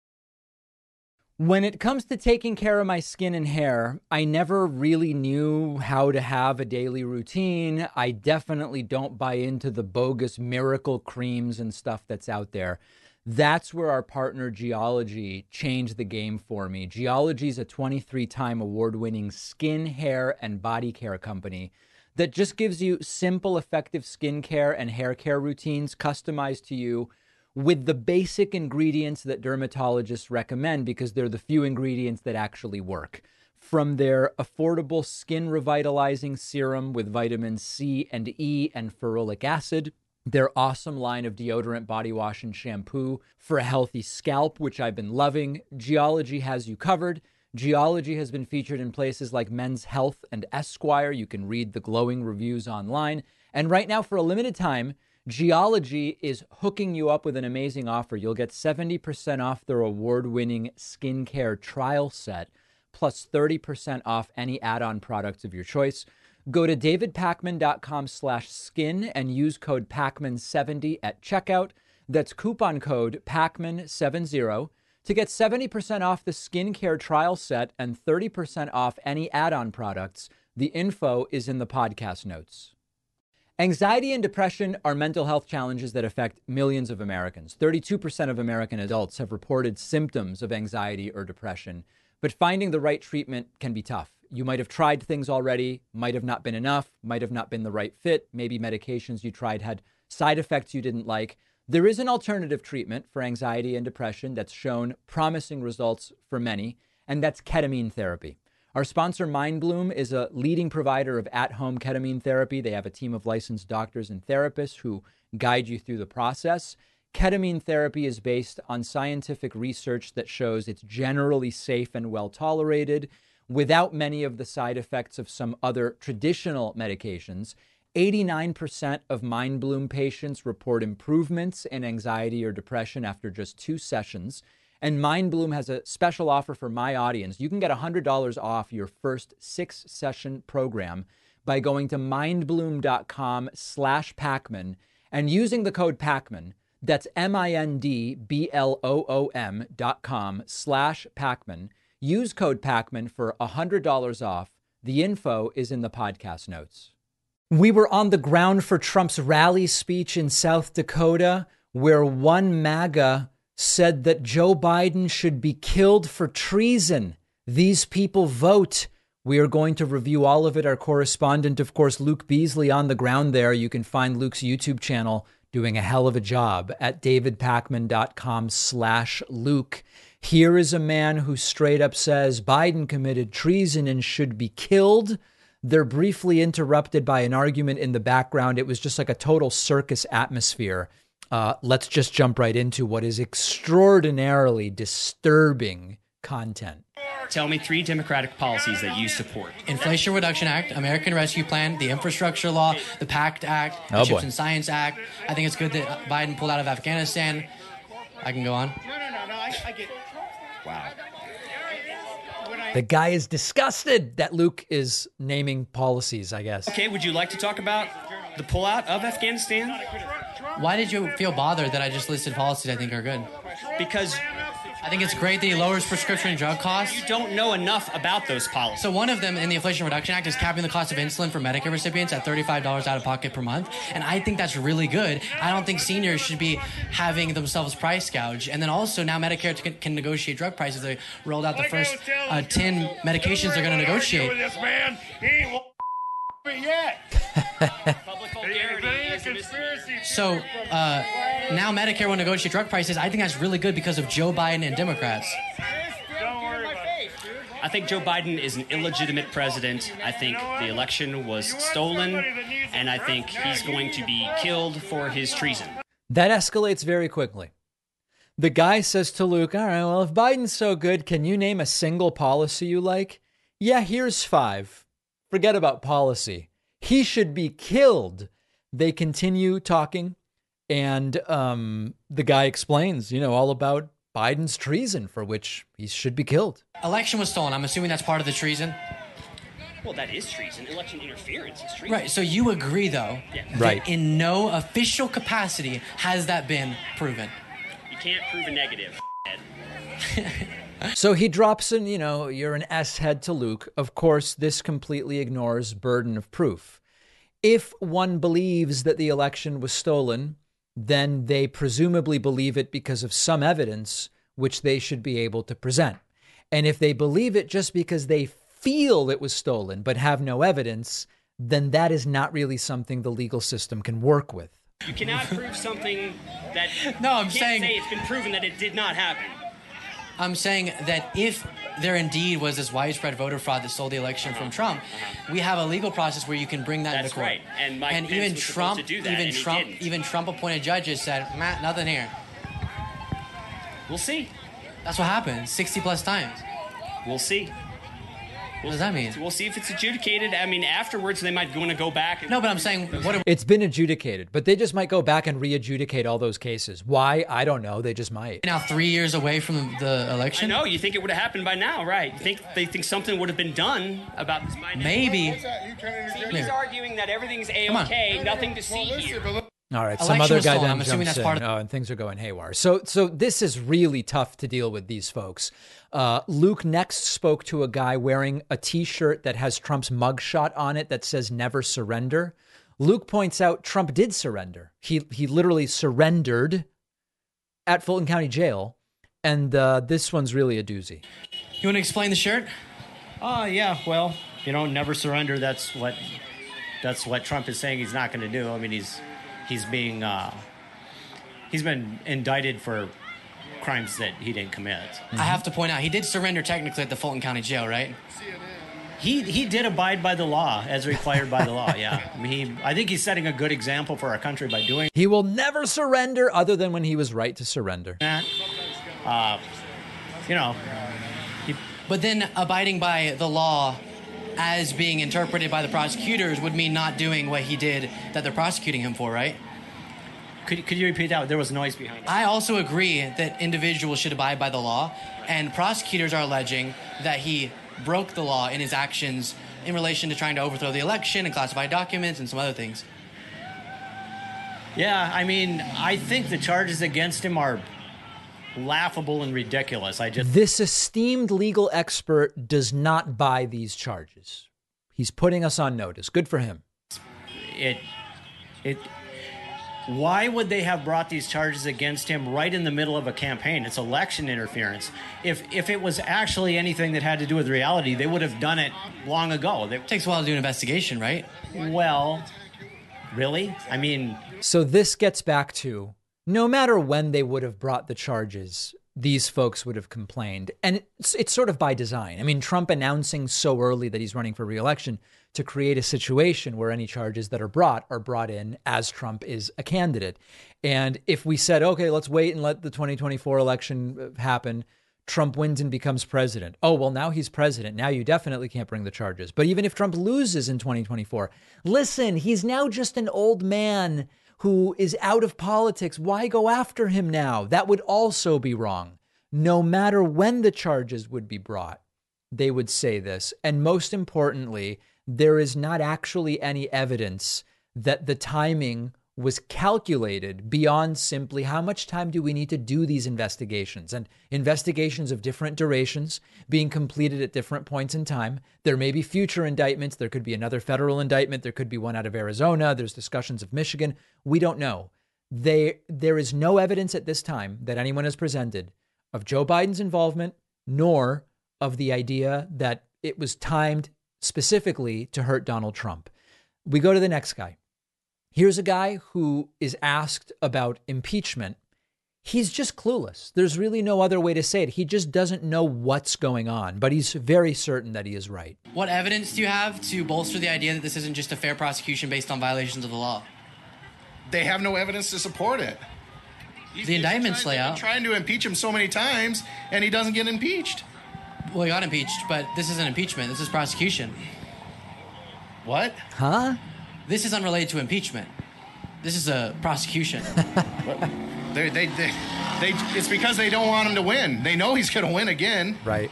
When it comes to taking care of my skin and hair, I never really knew how to have a daily routine. I definitely don't buy into the bogus miracle creams and stuff that's out there. That's where our partner Geology changed the game for me. Geology is a 23-time award-winning skin, hair, and body care company that just gives you simple, effective skincare and hair care routines customized to you with the basic ingredients that dermatologists recommend because they're the few ingredients that actually work. From their affordable skin revitalizing serum with vitamins C and E and ferulic acid, their awesome line of deodorant, body wash, and shampoo for a healthy scalp, which I've been loving. Geology has you covered. Geology has been featured in places like Men's Health and Esquire. You can read the glowing reviews online. And right now, for a limited time, Geology is hooking you up with an amazing offer. You'll get 70% off their award-winning skincare trial set, plus 30% off any add-on products of your choice. Go to davidpakman.com/skin and use code PAKMAN70 at checkout. That's coupon code PAKMAN70 To get 70% off the skincare trial set and 30% off any add-on products, the info is in the podcast notes. Anxiety and depression are mental health challenges that affect millions of Americans. 32% of American adults have reported symptoms of anxiety or depression, but finding the right treatment can be tough. You might have tried things already, might have not been enough, might have not been the right fit. Maybe medications you tried had side effects you didn't like. There is an alternative treatment for anxiety and depression that's shown promising results for many, and that's ketamine therapy. Our sponsor, MindBloom, is a leading provider of at-home ketamine therapy. They have a team of licensed doctors and therapists who guide you through the process. Ketamine therapy is based on scientific research that shows it's generally safe and well tolerated without many of the side effects of some other traditional medications. 89% of MindBloom patients report improvements in anxiety or depression after just 2 sessions. And MindBloom has a special offer for my audience. You can get $100 off your first 6-session program by going to mindbloom.com/Pacman and using the code Pacman. That's mindbloom.com/Pacman. Use code Pacman for $100 off. The info is in the podcast notes. We were on the ground for Trump's rally speech in South Dakota, where one MAGA said that Joe Biden should be killed for treason. These people vote. We are going to review all of it. Our correspondent, of course, Luke Beasley, on the ground there. You can find Luke's YouTube channel doing a hell of a job at davidpacman.com/Luke. Here is a man who straight up says Biden committed treason and should be killed. They're briefly interrupted by an argument in the background. It was just like a total circus atmosphere. Let's just jump right into what is extraordinarily disturbing content. Tell me 3 Democratic policies that you support. Inflation Reduction Act, American Rescue Plan, the Infrastructure Law, the PACT Act, the Chips and Science Act. I think it's good that Biden pulled out of Afghanistan. I can go on. No, I get... Wow. The guy is disgusted that Luke is naming policies, I guess. Okay, would you like to talk about the pullout of Afghanistan? Why did you feel bothered that I just listed policies I think are good? Because I think it's great that he lowers prescription drug costs. You don't know enough about those policies. So one of them in the Inflation Reduction Act is capping the cost of insulin for Medicare recipients at $35 out of pocket per month. And I think that's really good. I don't think seniors should be having themselves price gouged. And then also now Medicare can negotiate drug prices. They rolled out the first 10 medications they're going to negotiate. This man, he ain't yet. So now Medicare will negotiate drug prices. I think that's really good because of Joe Biden and Democrats. I think Joe Biden is an illegitimate president. I think the election was stolen, and I think he's going to be killed for his treason. That escalates very quickly. The guy says to Luke, all right, well, if Biden's so good, can you name a single policy you like? Yeah, here's 5. Forget about policy. He should be killed. They continue talking, and the guy explains, all about Biden's treason, for which he should be killed. Election was stolen. I'm assuming that's part of the treason. Well, that is treason. Election interference is treason. Right. So you agree, though, that in no official capacity has that been proven. You can't prove a negative. So he drops in, you're an S-head to Luke. Of course, this completely ignores burden of proof. If one believes that the election was stolen, then they presumably believe it because of some evidence which they should be able to present. And if they believe it just because they feel it was stolen but have no evidence, then that is not really something the legal system can work with. You cannot prove something that I'm saying it's been proven that it did not happen. I'm saying that if there indeed was this widespread voter fraud that stole the election from Trump, we have a legal process where you can bring that into court. That's right. And Mike Pence even was Trump, supposed to do that, even Trump-appointed judges said, Matt, nothing here. We'll see. That's what happened 60 plus times. We'll see. What does that mean? We'll see if it's adjudicated. I mean, afterwards they might want to go back. No, but I'm saying it's been adjudicated, but they just might go back and re-adjudicate all those cases. Why? I don't know. They just might. Now 3 years away from the election. I know. You think it would have happened by now, right? They think something would have been done about this by now. Maybe. See, he's arguing that everything's A-okay, nothing to see here. All right, some Election other was guy stolen. then I'm assuming jumps that's part in, of- and things are going haywire. So this is really tough to deal with these folks. Luke next spoke to a guy wearing a T-shirt that has Trump's mugshot on it that says "Never Surrender." Luke points out Trump did surrender. He literally surrendered at Fulton County Jail, and this one's really a doozy. You want to explain the shirt? Yeah. Well, never surrender. That's what Trump is saying he's not going to do. I mean, he's been indicted for crimes that he didn't commit. I have to point out, he did surrender technically at the Fulton County Jail, right? He did abide by the law as required by the law. Yeah, I think he's setting a good example for our country by doing. He will never surrender, other than when he was right to surrender. That. But then abiding by the law as being interpreted by the prosecutors would mean not doing what he did that they're prosecuting him for, right? Could you repeat that? There was noise behind it. I also agree that individuals should abide by the law, and prosecutors are alleging that he broke the law in his actions in relation to trying to overthrow the election and classified documents and some other things. Yeah, I think the charges against him are laughable and ridiculous. This esteemed legal expert does not buy these charges. He's putting us on notice. Good for him. Why would they have brought these charges against him right in the middle of a campaign? It's election interference. If it was actually anything that had to do with reality, they would have done it long ago. It takes a while to do an investigation, right? Well, really? So this gets back to, no matter when they would have brought the charges, these folks would have complained. And it's sort of by design. Trump announcing so early that he's running for re-election to create a situation where any charges that are brought in as Trump is a candidate. And if we said, okay, let's wait and let the 2024 election happen, Trump wins and becomes president. Oh, well, now he's president. Now you definitely can't bring the charges. But even if Trump loses in 2024, listen, he's now just an old man who is out of politics. Why go after him now? That would also be wrong. No matter when the charges would be brought, they would say this. And most importantly, there is not actually any evidence that the timing was calculated beyond simply how much time do we need to do these investigations, and investigations of different durations being completed at different points in time. There may be future indictments. There could be another federal indictment. There could be one out of Arizona. There's discussions of Michigan. We don't know. There is no evidence at this time that anyone has presented of Joe Biden's involvement, nor of the idea that it was timed specifically to hurt Donald Trump. We go to the next guy. Here's a guy who is asked about impeachment. He's just clueless. There's really no other way to say it. He just doesn't know what's going on, but he's very certain that he is right. What evidence do you have to bolster the idea that this isn't just a fair prosecution based on violations of the law? They have no evidence to support it. The indictments lay out. Trying to impeach him so many times, and he doesn't get impeached. Well, he got impeached, but this isn't impeachment. This is prosecution. What? Huh? This is unrelated to impeachment. This is a prosecution. It's because they don't want him to win. They know he's going to win again. Right.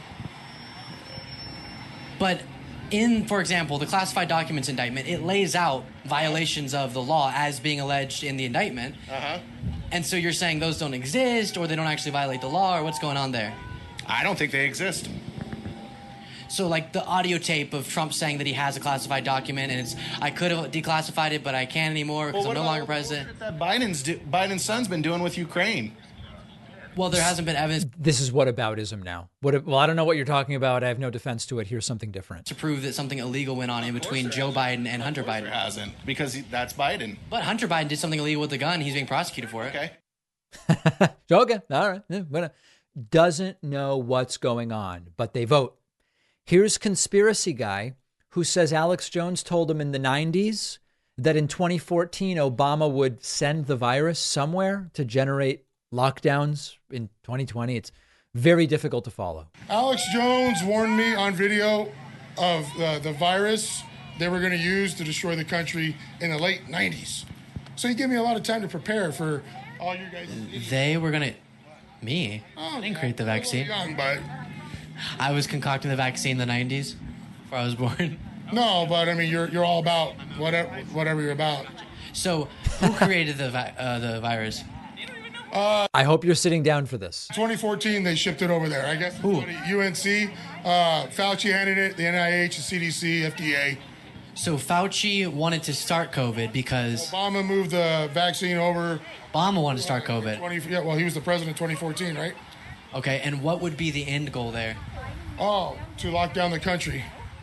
But for example, the classified documents indictment, it lays out violations of the law as being alleged in the indictment. Uh-huh. And so you're saying those don't exist, or they don't actually violate the law, or what's going on there? I don't think they exist. So like the audio tape of Trump saying that he has a classified document and I could have declassified it, but I can't anymore because I'm no longer president. What Biden's son's been doing with Ukraine? Well, there hasn't been evidence. This is whataboutism now. Well, I don't know what you're talking about. I have no defense to it. Here's something different. To prove that something illegal went on in between Joe Biden and Hunter Biden. There hasn't, because that's Biden. But Hunter Biden did something illegal with the gun. He's being prosecuted for it. Okay. Okay. All right. Yeah, doesn't know what's going on, but they vote. Here's conspiracy guy who says Alex Jones told him in the 90s that in 2014, Obama would send the virus somewhere to generate lockdowns in 2020. It's very difficult to follow. Alex Jones warned me on video of the virus they were going to use to destroy the country in the late 90s. So he gave me a lot of time to prepare for all you guys. They were going to... Me? Oh, I didn't create the vaccine. Young, but... I was concocting the vaccine in the 90s before I was born. No, but I mean, you're all about whatever you're about. So who created the virus? I hope you're sitting down for this. 2014, they shipped it over there. I guess UNC, Fauci handed it, the NIH, the CDC, FDA. So Fauci wanted to start COVID because Obama moved the vaccine over. Obama wanted to start COVID. Well, he was the president in 2014, right? Okay, and what would be the end goal there? Oh, to lock down the country.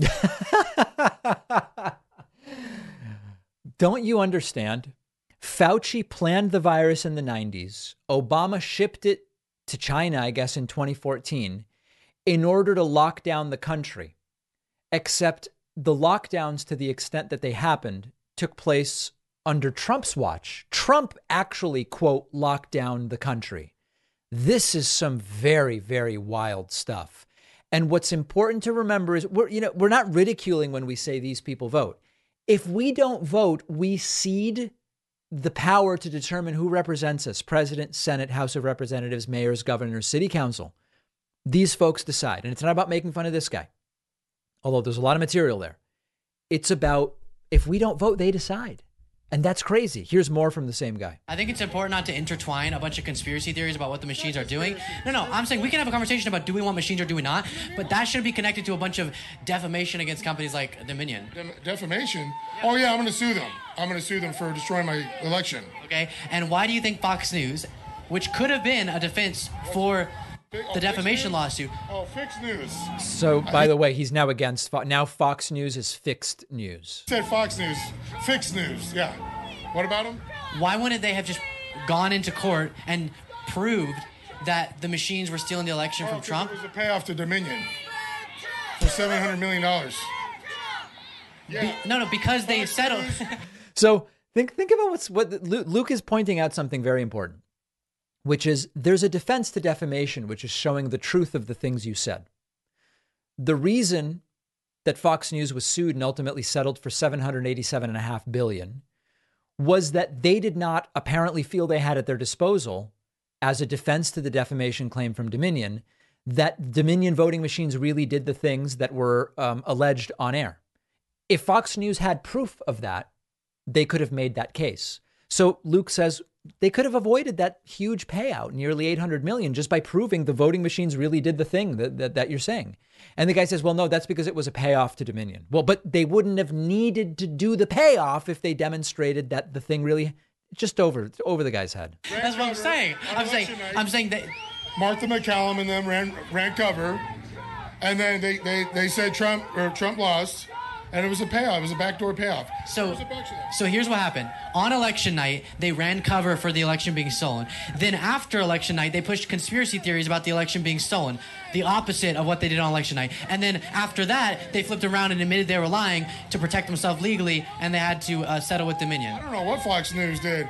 Don't you understand? Fauci planned the virus in the 90s. Obama shipped it to China, I guess, in 2014 in order to lock down the country. Except the lockdowns, to the extent that they happened, took place under Trump's watch. Trump actually, quote, locked down the country. This is some very, very wild stuff. And what's important to remember is we're not ridiculing when we say these people vote. If we don't vote, we cede the power to determine who represents us: president, Senate, House of Representatives, mayors, governors, city council. These folks decide. And it's not about making fun of this guy, although there's a lot of material there. It's about, if we don't vote, they decide. And that's crazy. Here's more from the same guy. I think it's important not to intertwine a bunch of conspiracy theories about what the machines are doing. No, I'm saying we can have a conversation about do we want machines or do we not, but that should be connected to a bunch of defamation against companies like Dominion. Defamation? Oh, yeah, I'm going to sue them. I'm going to sue them for destroying my election. Okay, and why do you think Fox News, which could have been a defense for the defamation lawsuit. Oh, fixed news. So, by the way, he's now against now Fox News is fixed news. Said Fox News, fixed news. Yeah. What about him? Why wouldn't they have just gone into court and proved that the machines were stealing the election from Trump? It was a payoff to Dominion for $700 million. Yeah. No, because they settled. So think about what Luke is pointing out, something very important, which is there's a defense to defamation, which is showing the truth of the things you said. The reason that Fox News was sued and ultimately settled for $787.5 billion was that they did not apparently feel they had at their disposal, as a defense to the defamation claim from Dominion, that Dominion voting machines really did the things that were alleged on air. If Fox News had proof of that, they could have made that case. So Luke says they could have avoided that huge payout, nearly $800 million, just by proving the voting machines really did the thing that you're saying. And the guy says, well, no, that's because it was a payoff to Dominion. Well, but they wouldn't have needed to do the payoff if they demonstrated that the thing really just over the guy's head. That's what I'm saying. I'm saying that Martha McCallum and them ran cover, and then they said Trump lost. And it was a payoff. It was a backdoor payoff. So here's what happened. On election night, they ran cover for the election being stolen. Then after election night, they pushed conspiracy theories about the election being stolen, the opposite of what they did on election night. And then after that, they flipped around and admitted they were lying to protect themselves legally, and they had to settle with Dominion. I don't know what Fox News did.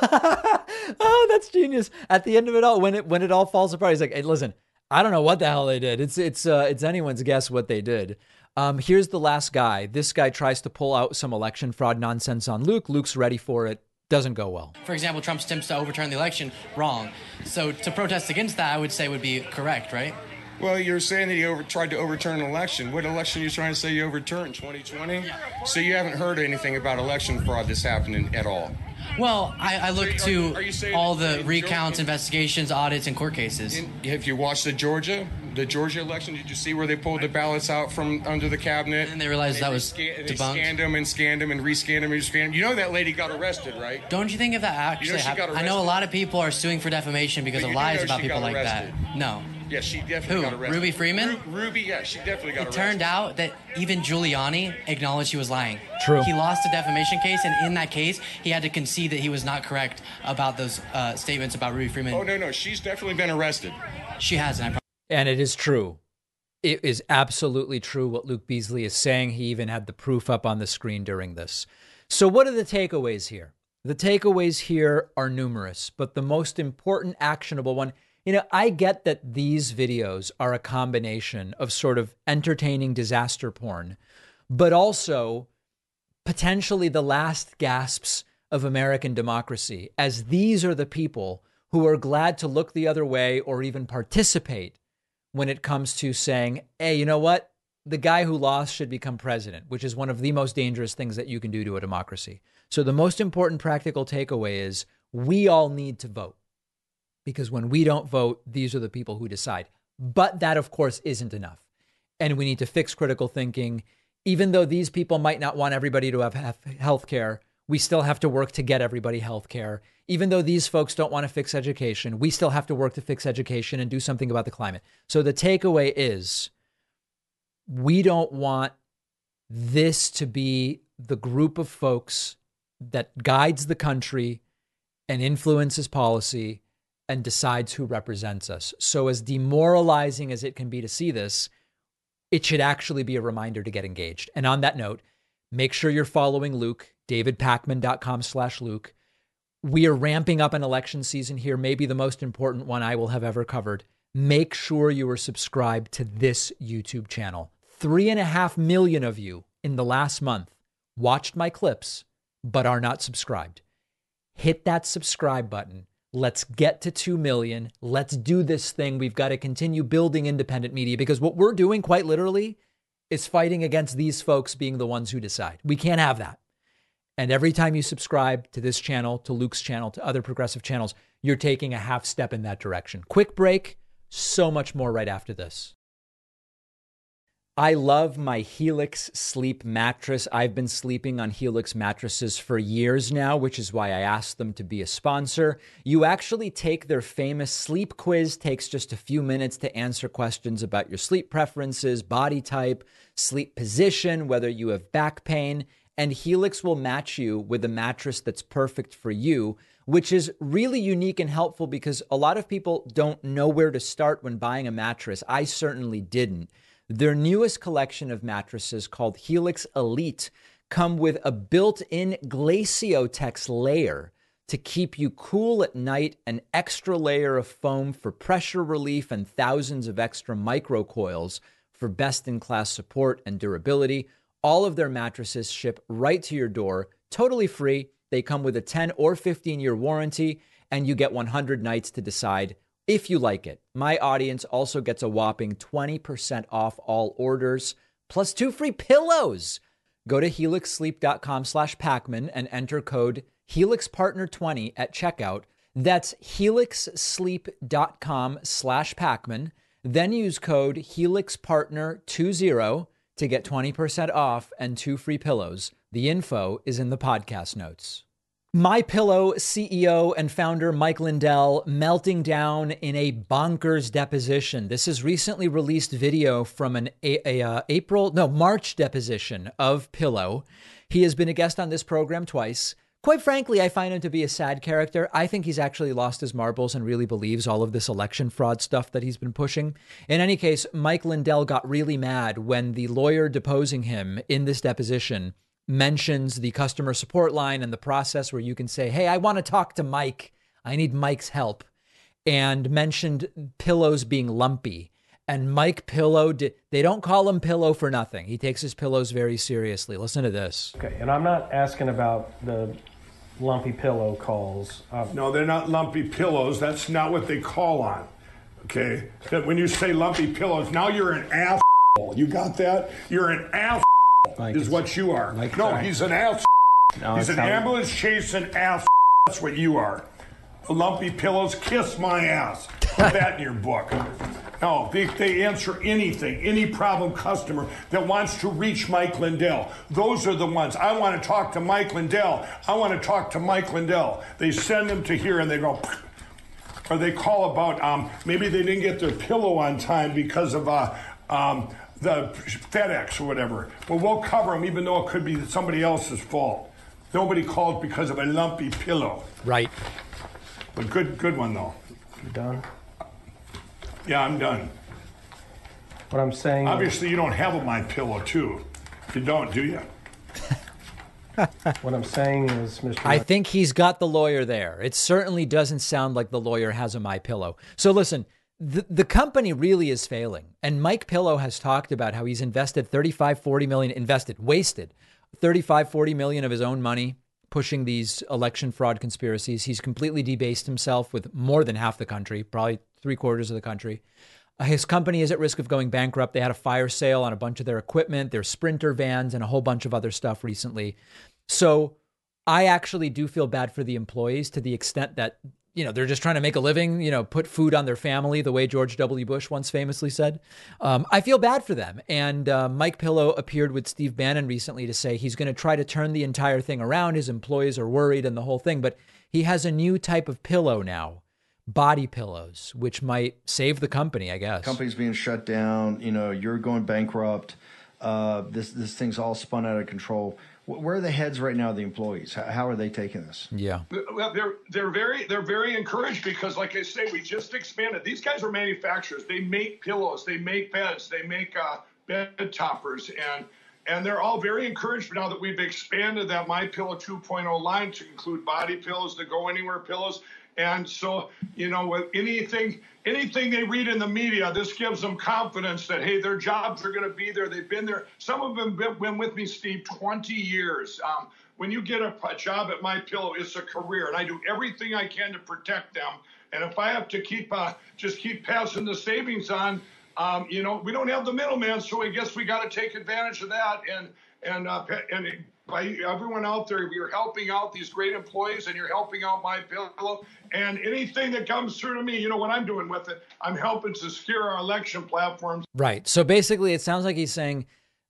Oh, that's genius. At the end of it all, when it all falls apart, he's like, hey, listen, I don't know what the hell they did. It's anyone's guess what they did. Here's the last guy. This guy tries to pull out some election fraud nonsense on Luke. Luke's ready for it. Doesn't go well. For example, Trump attempts to overturn the election. Wrong. So to protest against that, I would say would be correct, right? Well, you're saying that he tried to overturn an election. What election are you trying to say you overturned? 2020? So you haven't heard anything about election fraud that's happening at all? Well, I look to all the recounts, investigations, audits, and court cases. Have you watched the Georgia election? Did you see where they pulled the ballots out from under the cabinet? And they realized that was debunked. They scanned them and rescanned them and rescanned them. You know that lady got arrested, right? Don't you think if that actually happened? I know a lot of people are suing for defamation because of lies about people like that. No. Yeah, she definitely got arrested. Ruby Freeman? Ruby, yeah, she definitely got arrested. It turned out that even Giuliani acknowledged he was lying. True. He lost a defamation case, and in that case, he had to concede that he was not correct about those statements about Ruby Freeman. Oh, no, she's definitely been arrested. She hasn't. And it is true. It is absolutely true what Luke Beasley is saying. He even had the proof up on the screen during this. So what are the takeaways here? The takeaways here are numerous, but the most important actionable one, I get that these videos are a combination of sort of entertaining disaster porn, but also potentially the last gasps of American democracy, as these are the people who are glad to look the other way or even participate when it comes to saying, hey, you know what? the guy who lost should become president, which is one of the most dangerous things that you can do to a democracy. So the most important practical takeaway is we all need to vote, because when we don't vote, these are the people who decide. But that, of course, isn't enough. And we need to fix critical thinking. Even though these people might not want everybody to have health care, we still have to work to get everybody health care. Even though these folks don't want to fix education, we still have to work to fix education and do something about the climate. So the takeaway is we don't want this to be the group of folks that guides the country and influences policy and decides who represents us. So as demoralizing as it can be to see this, it should actually be a reminder to get engaged. And on that note, make sure you're following Luke, davidpakman.com/Luke. We are ramping up an election season here, maybe the most important one I will have ever covered. Make sure you are subscribed to this YouTube channel. 3.5 million of you in the last month watched my clips, but are not subscribed. Hit that subscribe button. Let's get to 2 million. Let's do this thing. We've got to continue building independent media, because what we're doing quite literally is fighting against these folks being the ones who decide. We can't have that. And every time you subscribe to this channel, to Luke's channel, to other progressive channels, you're taking a half step in that direction. Quick break. So much more right after this. I love my Helix Sleep mattress. I've been sleeping on Helix mattresses for years now, which is why I asked them to be a sponsor. You actually take their famous sleep quiz, takes just a few minutes to answer questions about your sleep preferences, body type, sleep position, whether you have back pain, and Helix will match you with a mattress that's perfect for you, which is really unique and helpful because a lot of people don't know where to start when buying a mattress. I certainly didn't. Their newest collection of mattresses, called Helix Elite, come with a built-in Glaciotex layer to keep you cool at night, an extra layer of foam for pressure relief, and thousands of extra microcoils for best-in-class support and durability. All of their mattresses ship right to your door, totally free. They come with a 10 or 15-year warranty, and you get 100 nights to decide if you like it. My audience also gets a whopping 20% off all orders, plus 2 free pillows. Go to helixsleep.com/Pacman and enter code HelixPartner20 at checkout. That's helixsleep.com/Pacman. Then use code HelixPartner20 to get 20% off and 2 free pillows. The info is in the podcast notes. MyPillow CEO and founder Mike Lindell melting down in a bonkers deposition. This is recently released video from an March deposition of Pillow. He has been a guest on this program twice. Quite frankly, I find him to be a sad character. I think he's actually lost his marbles and really believes all of this election fraud stuff that he's been pushing. In any case, Mike Lindell got really mad when the lawyer deposing him in this deposition mentions the customer support line and the process where you can say, hey, I want to talk to Mike. I need Mike's help. And mentioned pillows being lumpy. And Mike Pillow, they don't call him Pillow for nothing. He takes his pillows very seriously. Listen to this. Okay, and I'm not asking about the lumpy pillow calls. No, they're not lumpy pillows. That's not what they call on. Okay? When you say lumpy pillows, now you're an asshole. You got that? You're an asshole. Is what you are. No, he's an ass. No, he's an ambulance chasing ass. That's what you are. Lumpy pillows, kiss my ass. Put that in your book. No, they answer anything, any problem customer that wants to reach Mike Lindell. Those are the ones. I want to talk to Mike Lindell. I want to talk to Mike Lindell. They send them to here and they go, or they call about maybe they didn't get their pillow on time because of the FedEx or whatever. Well, we'll cover them even though it could be somebody else's fault. Nobody called because of a lumpy pillow. Right. But good one, though. You done? Yeah, I'm done. What I'm saying... Obviously, you don't have a My Pillow, too. You don't, do you? What I'm saying is, Mr. I think he's got the lawyer there. It certainly doesn't sound like the lawyer has a My Pillow. So listen... The company really is failing. And Mike Pillow has talked about how he's wasted 40 million of his own money pushing these election fraud conspiracies. He's completely debased himself with more than half the country, probably 3/4 of the country. His company is at risk of going bankrupt. They had a fire sale on a bunch of their equipment, their Sprinter vans, and a whole bunch of other stuff recently. So I actually do feel bad for the employees to the extent that, they're just trying to make a living, put food on their family, the way George W. Bush once famously said. I feel bad for them. And Mike Pillow appeared with Steve Bannon recently to say he's going to try to turn the entire thing around. His employees are worried and the whole thing, but he has a new type of pillow now. Body pillows, which might save the company, I guess. Company's being shut down. You're going bankrupt. This thing's all spun out of control. Where are the heads right now of the employees? How are they taking this? Yeah. Well, they're very encouraged because, like I say, we just expanded. These guys are manufacturers. They make pillows. They make beds. They make bed toppers. And they're all very encouraged now that we've expanded that MyPillow 2.0 line to include body pillows, to go anywhere pillows. And so, with anything they read in the media, this gives them confidence that, hey, their jobs are going to be there. They've been there. Some of them have been with me, Steve, 20 years. When you get a job at MyPillow, it's a career, and I do everything I can to protect them. And if I have to keep passing the savings on, we don't have the middleman, so I guess we got to take advantage of that. And by everyone out there, you're helping out these great employees, and you're helping out MyPillow. And anything that comes through to me, what I'm doing with it, I'm helping to secure our election platforms. Right. So basically, it sounds like he's saying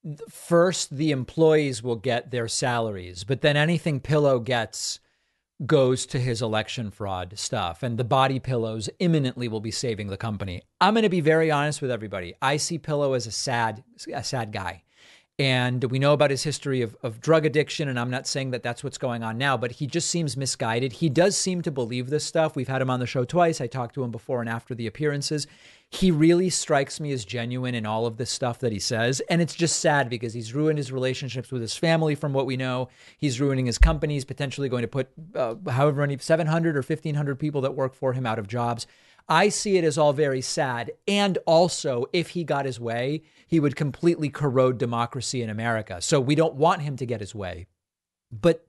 first the employees will get their salaries, but then anything Pillow gets goes to his election fraud stuff. And the body pillows imminently will be saving the company. I'm going to be very honest with everybody. I see Pillow as a sad guy. And we know about his history of drug addiction, and I'm not saying that that's what's going on now, but he just seems misguided. He does seem to believe this stuff. We've had him on the show twice. I talked to him before and after the appearances. He really strikes me as genuine in all of this stuff that he says. And it's just sad because he's ruined his relationships with his family from what we know. He's ruining his company. He's potentially going to put however many, 700 or 1,500 people that work for him out of jobs. I see it as all very sad. And also, if he got his way, he would completely corrode democracy in America. So we don't want him to get his way. But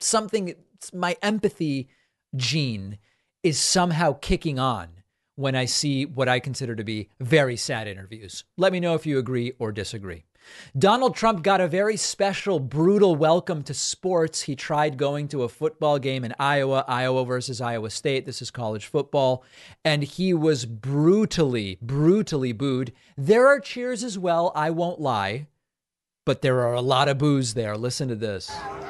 my empathy gene is somehow kicking on when I see what I consider to be very sad interviews. Let me know if you agree or disagree. Donald Trump got a very special, brutal welcome to sports. He tried going to a football game in Iowa versus Iowa State. This is college football. And he was brutally booed. There are cheers as well, I won't lie. But there are a lot of boos there. Listen to this.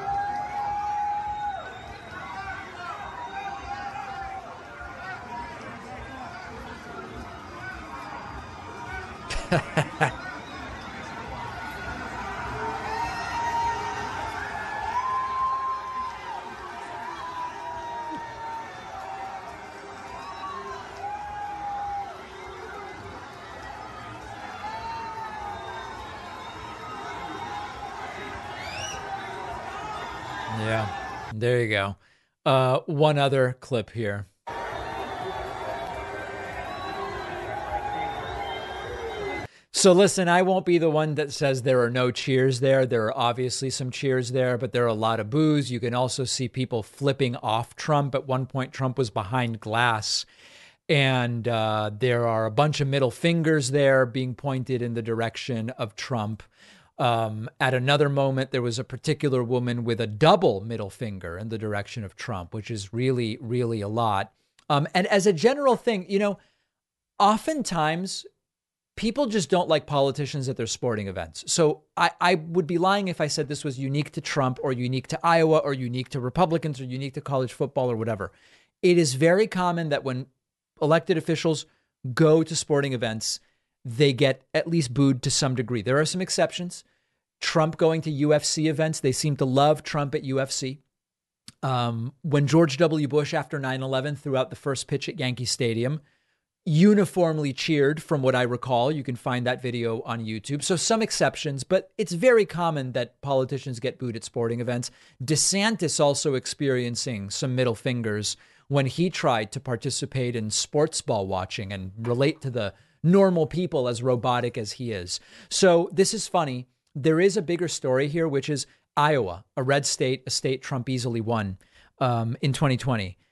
Yeah, there you go. One other clip here. So listen, I won't be the one that says there are no cheers there. There are obviously some cheers there, but there are a lot of boos. You can also see people flipping off Trump. At one point, Trump was behind glass, and there are a bunch of middle fingers there being pointed in the direction of Trump. At another moment, there was a particular woman with a double middle finger in the direction of Trump, which is really, really a lot. And as a general thing, oftentimes people just don't like politicians at their sporting events. So I would be lying if I said this was unique to Trump or unique to Iowa or unique to Republicans or unique to college football or whatever. It is very common that when elected officials go to sporting events, they get at least booed to some degree. There are some exceptions. Trump going to UFC events, they seem to love Trump at UFC. When George W. Bush, after 9/11, threw out the first pitch at Yankee Stadium, uniformly cheered from what I recall. You can find that video on YouTube. So some exceptions, but it's very common that politicians get booed at sporting events. DeSantis also experiencing some middle fingers when he tried to participate in sports ball watching and relate to the normal people as robotic as he is. So this is funny. There is a bigger story here, which is Iowa, a red state, a state Trump easily won in 2020.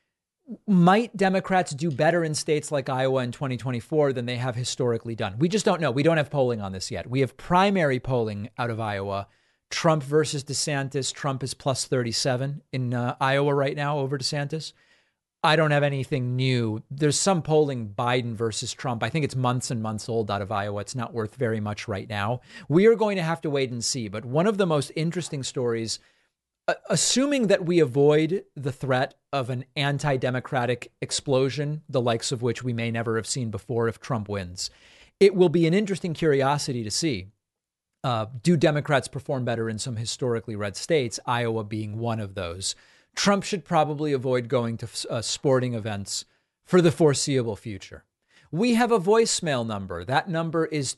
Might Democrats do better in states like Iowa in 2024 than they have historically done? We just don't know. We don't have polling on this yet. We have primary polling out of Iowa. Trump versus DeSantis. Trump is plus 37 in Iowa right now over DeSantis. I don't have anything new. There's some polling Biden versus Trump. I think it's months and months old out of Iowa. It's not worth very much right now. We are going to have to wait and see. But one of the most interesting stories, assuming that we avoid the threat of an anti-democratic explosion, the likes of which we may never have seen before if Trump wins, it will be an interesting curiosity to see. Do Democrats perform better in some historically red states, Iowa being one of those? Trump should probably avoid going to sporting events for the foreseeable future. We have a voicemail number. That number is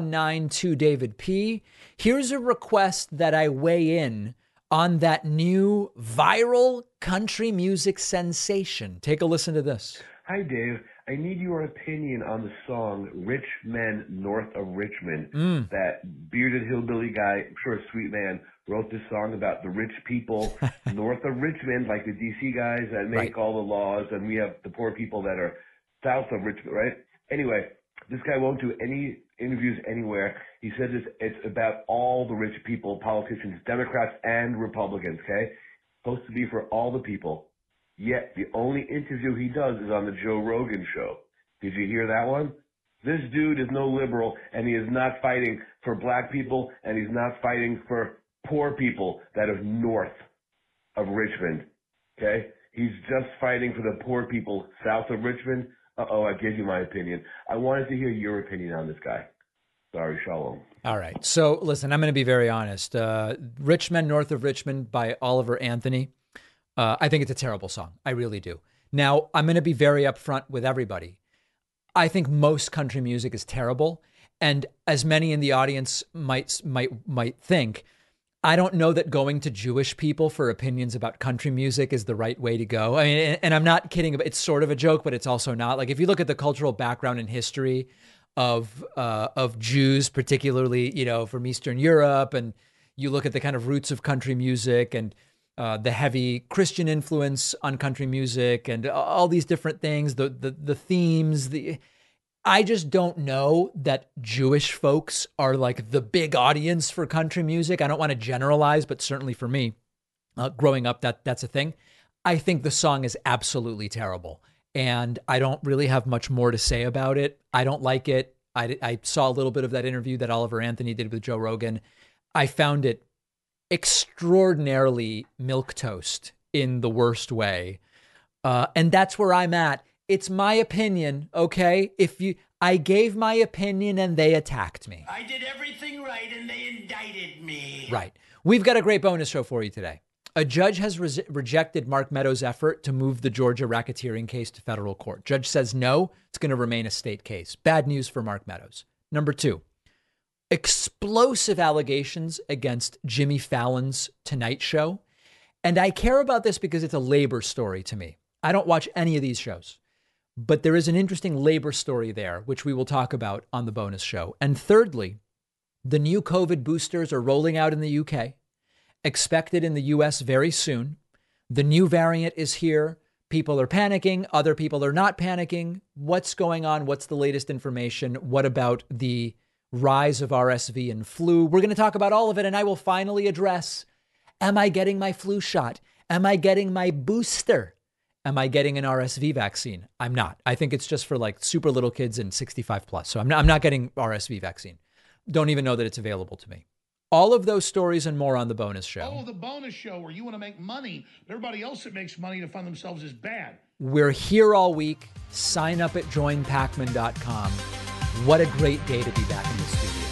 219-2-DAVID-P. Here's a request that I weigh in on that new viral country music sensation. Take a listen to this. Hi, Dave. I need your opinion on the song Rich Men North of Richmond. That bearded hillbilly guy, I'm sure a sweet man, wrote this song about the rich people north of Richmond, like the D.C. guys that make all the laws, and we have the poor people that are south of Richmond, right? Anyway, this guy won't do any interviews anywhere. He said it's about all the rich people, politicians, Democrats and Republicans, okay? Supposed to be for all the people. Yet the only interview he does is on the Joe Rogan show. Did you hear that one? This dude is no liberal, and he is not fighting for black people, and he's not fighting for poor people that are north of Richmond, okay? He's just fighting for the poor people south of Richmond. I gave you my opinion. I wanted to hear your opinion on this guy. Sorry, shalom. All right. So listen, I'm going to be very honest. Rich Men North of Richmond by Oliver Anthony. I think it's a terrible song. I really do. Now, I'm going to be very upfront with everybody. I think most country music is terrible. And as many in the audience might think, I don't know that going to Jewish people for opinions about country music is the right way to go. I mean, and I'm not kidding. It's sort of a joke, but it's also not. Like, if you look at the cultural background and history of Jews, particularly, from Eastern Europe, and you look at the kind of roots of country music and the heavy Christian influence on country music and all these different things, the themes, I just don't know that Jewish folks are like the big audience for country music. I don't want to generalize, but certainly for me, growing up, that's a thing. I think the song is absolutely terrible. And I don't really have much more to say about it. I don't like it. I saw a little bit of that interview that Oliver Anthony did with Joe Rogan. I found it extraordinarily milquetoast in the worst way. And that's where I'm at. It's my opinion, okay? I gave my opinion and they attacked me. I did everything right and they indicted me. Right. We've got a great bonus show for you today. A judge has rejected Mark Meadows' effort to move the Georgia racketeering case to federal court. Judge says no, it's going to remain a state case. Bad news for Mark Meadows. Number 2, explosive allegations against Jimmy Fallon's Tonight Show. And I care about this because it's a labor story to me. I don't watch any of these shows, but there is an interesting labor story there, which we will talk about on the bonus show. And thirdly, the new COVID boosters are rolling out in the UK, expected in the US very soon. The new variant is here. People are panicking. Other people are not panicking. What's going on? What's the latest information? What about the rise of RSV and flu? We're going to talk about all of it. And I will finally address, am I getting my flu shot? Am I getting my booster? Am I getting an RSV vaccine? I'm not. I think it's just for like super little kids and 65 plus. So I'm not getting RSV vaccine. Don't even know that it's available to me. All of those stories and more on the bonus show. Oh, the bonus show where you want to make money. Everybody else that makes money to fund themselves is bad. We're here all week. Sign up at joinpacman.com. What a great day to be back in the studio.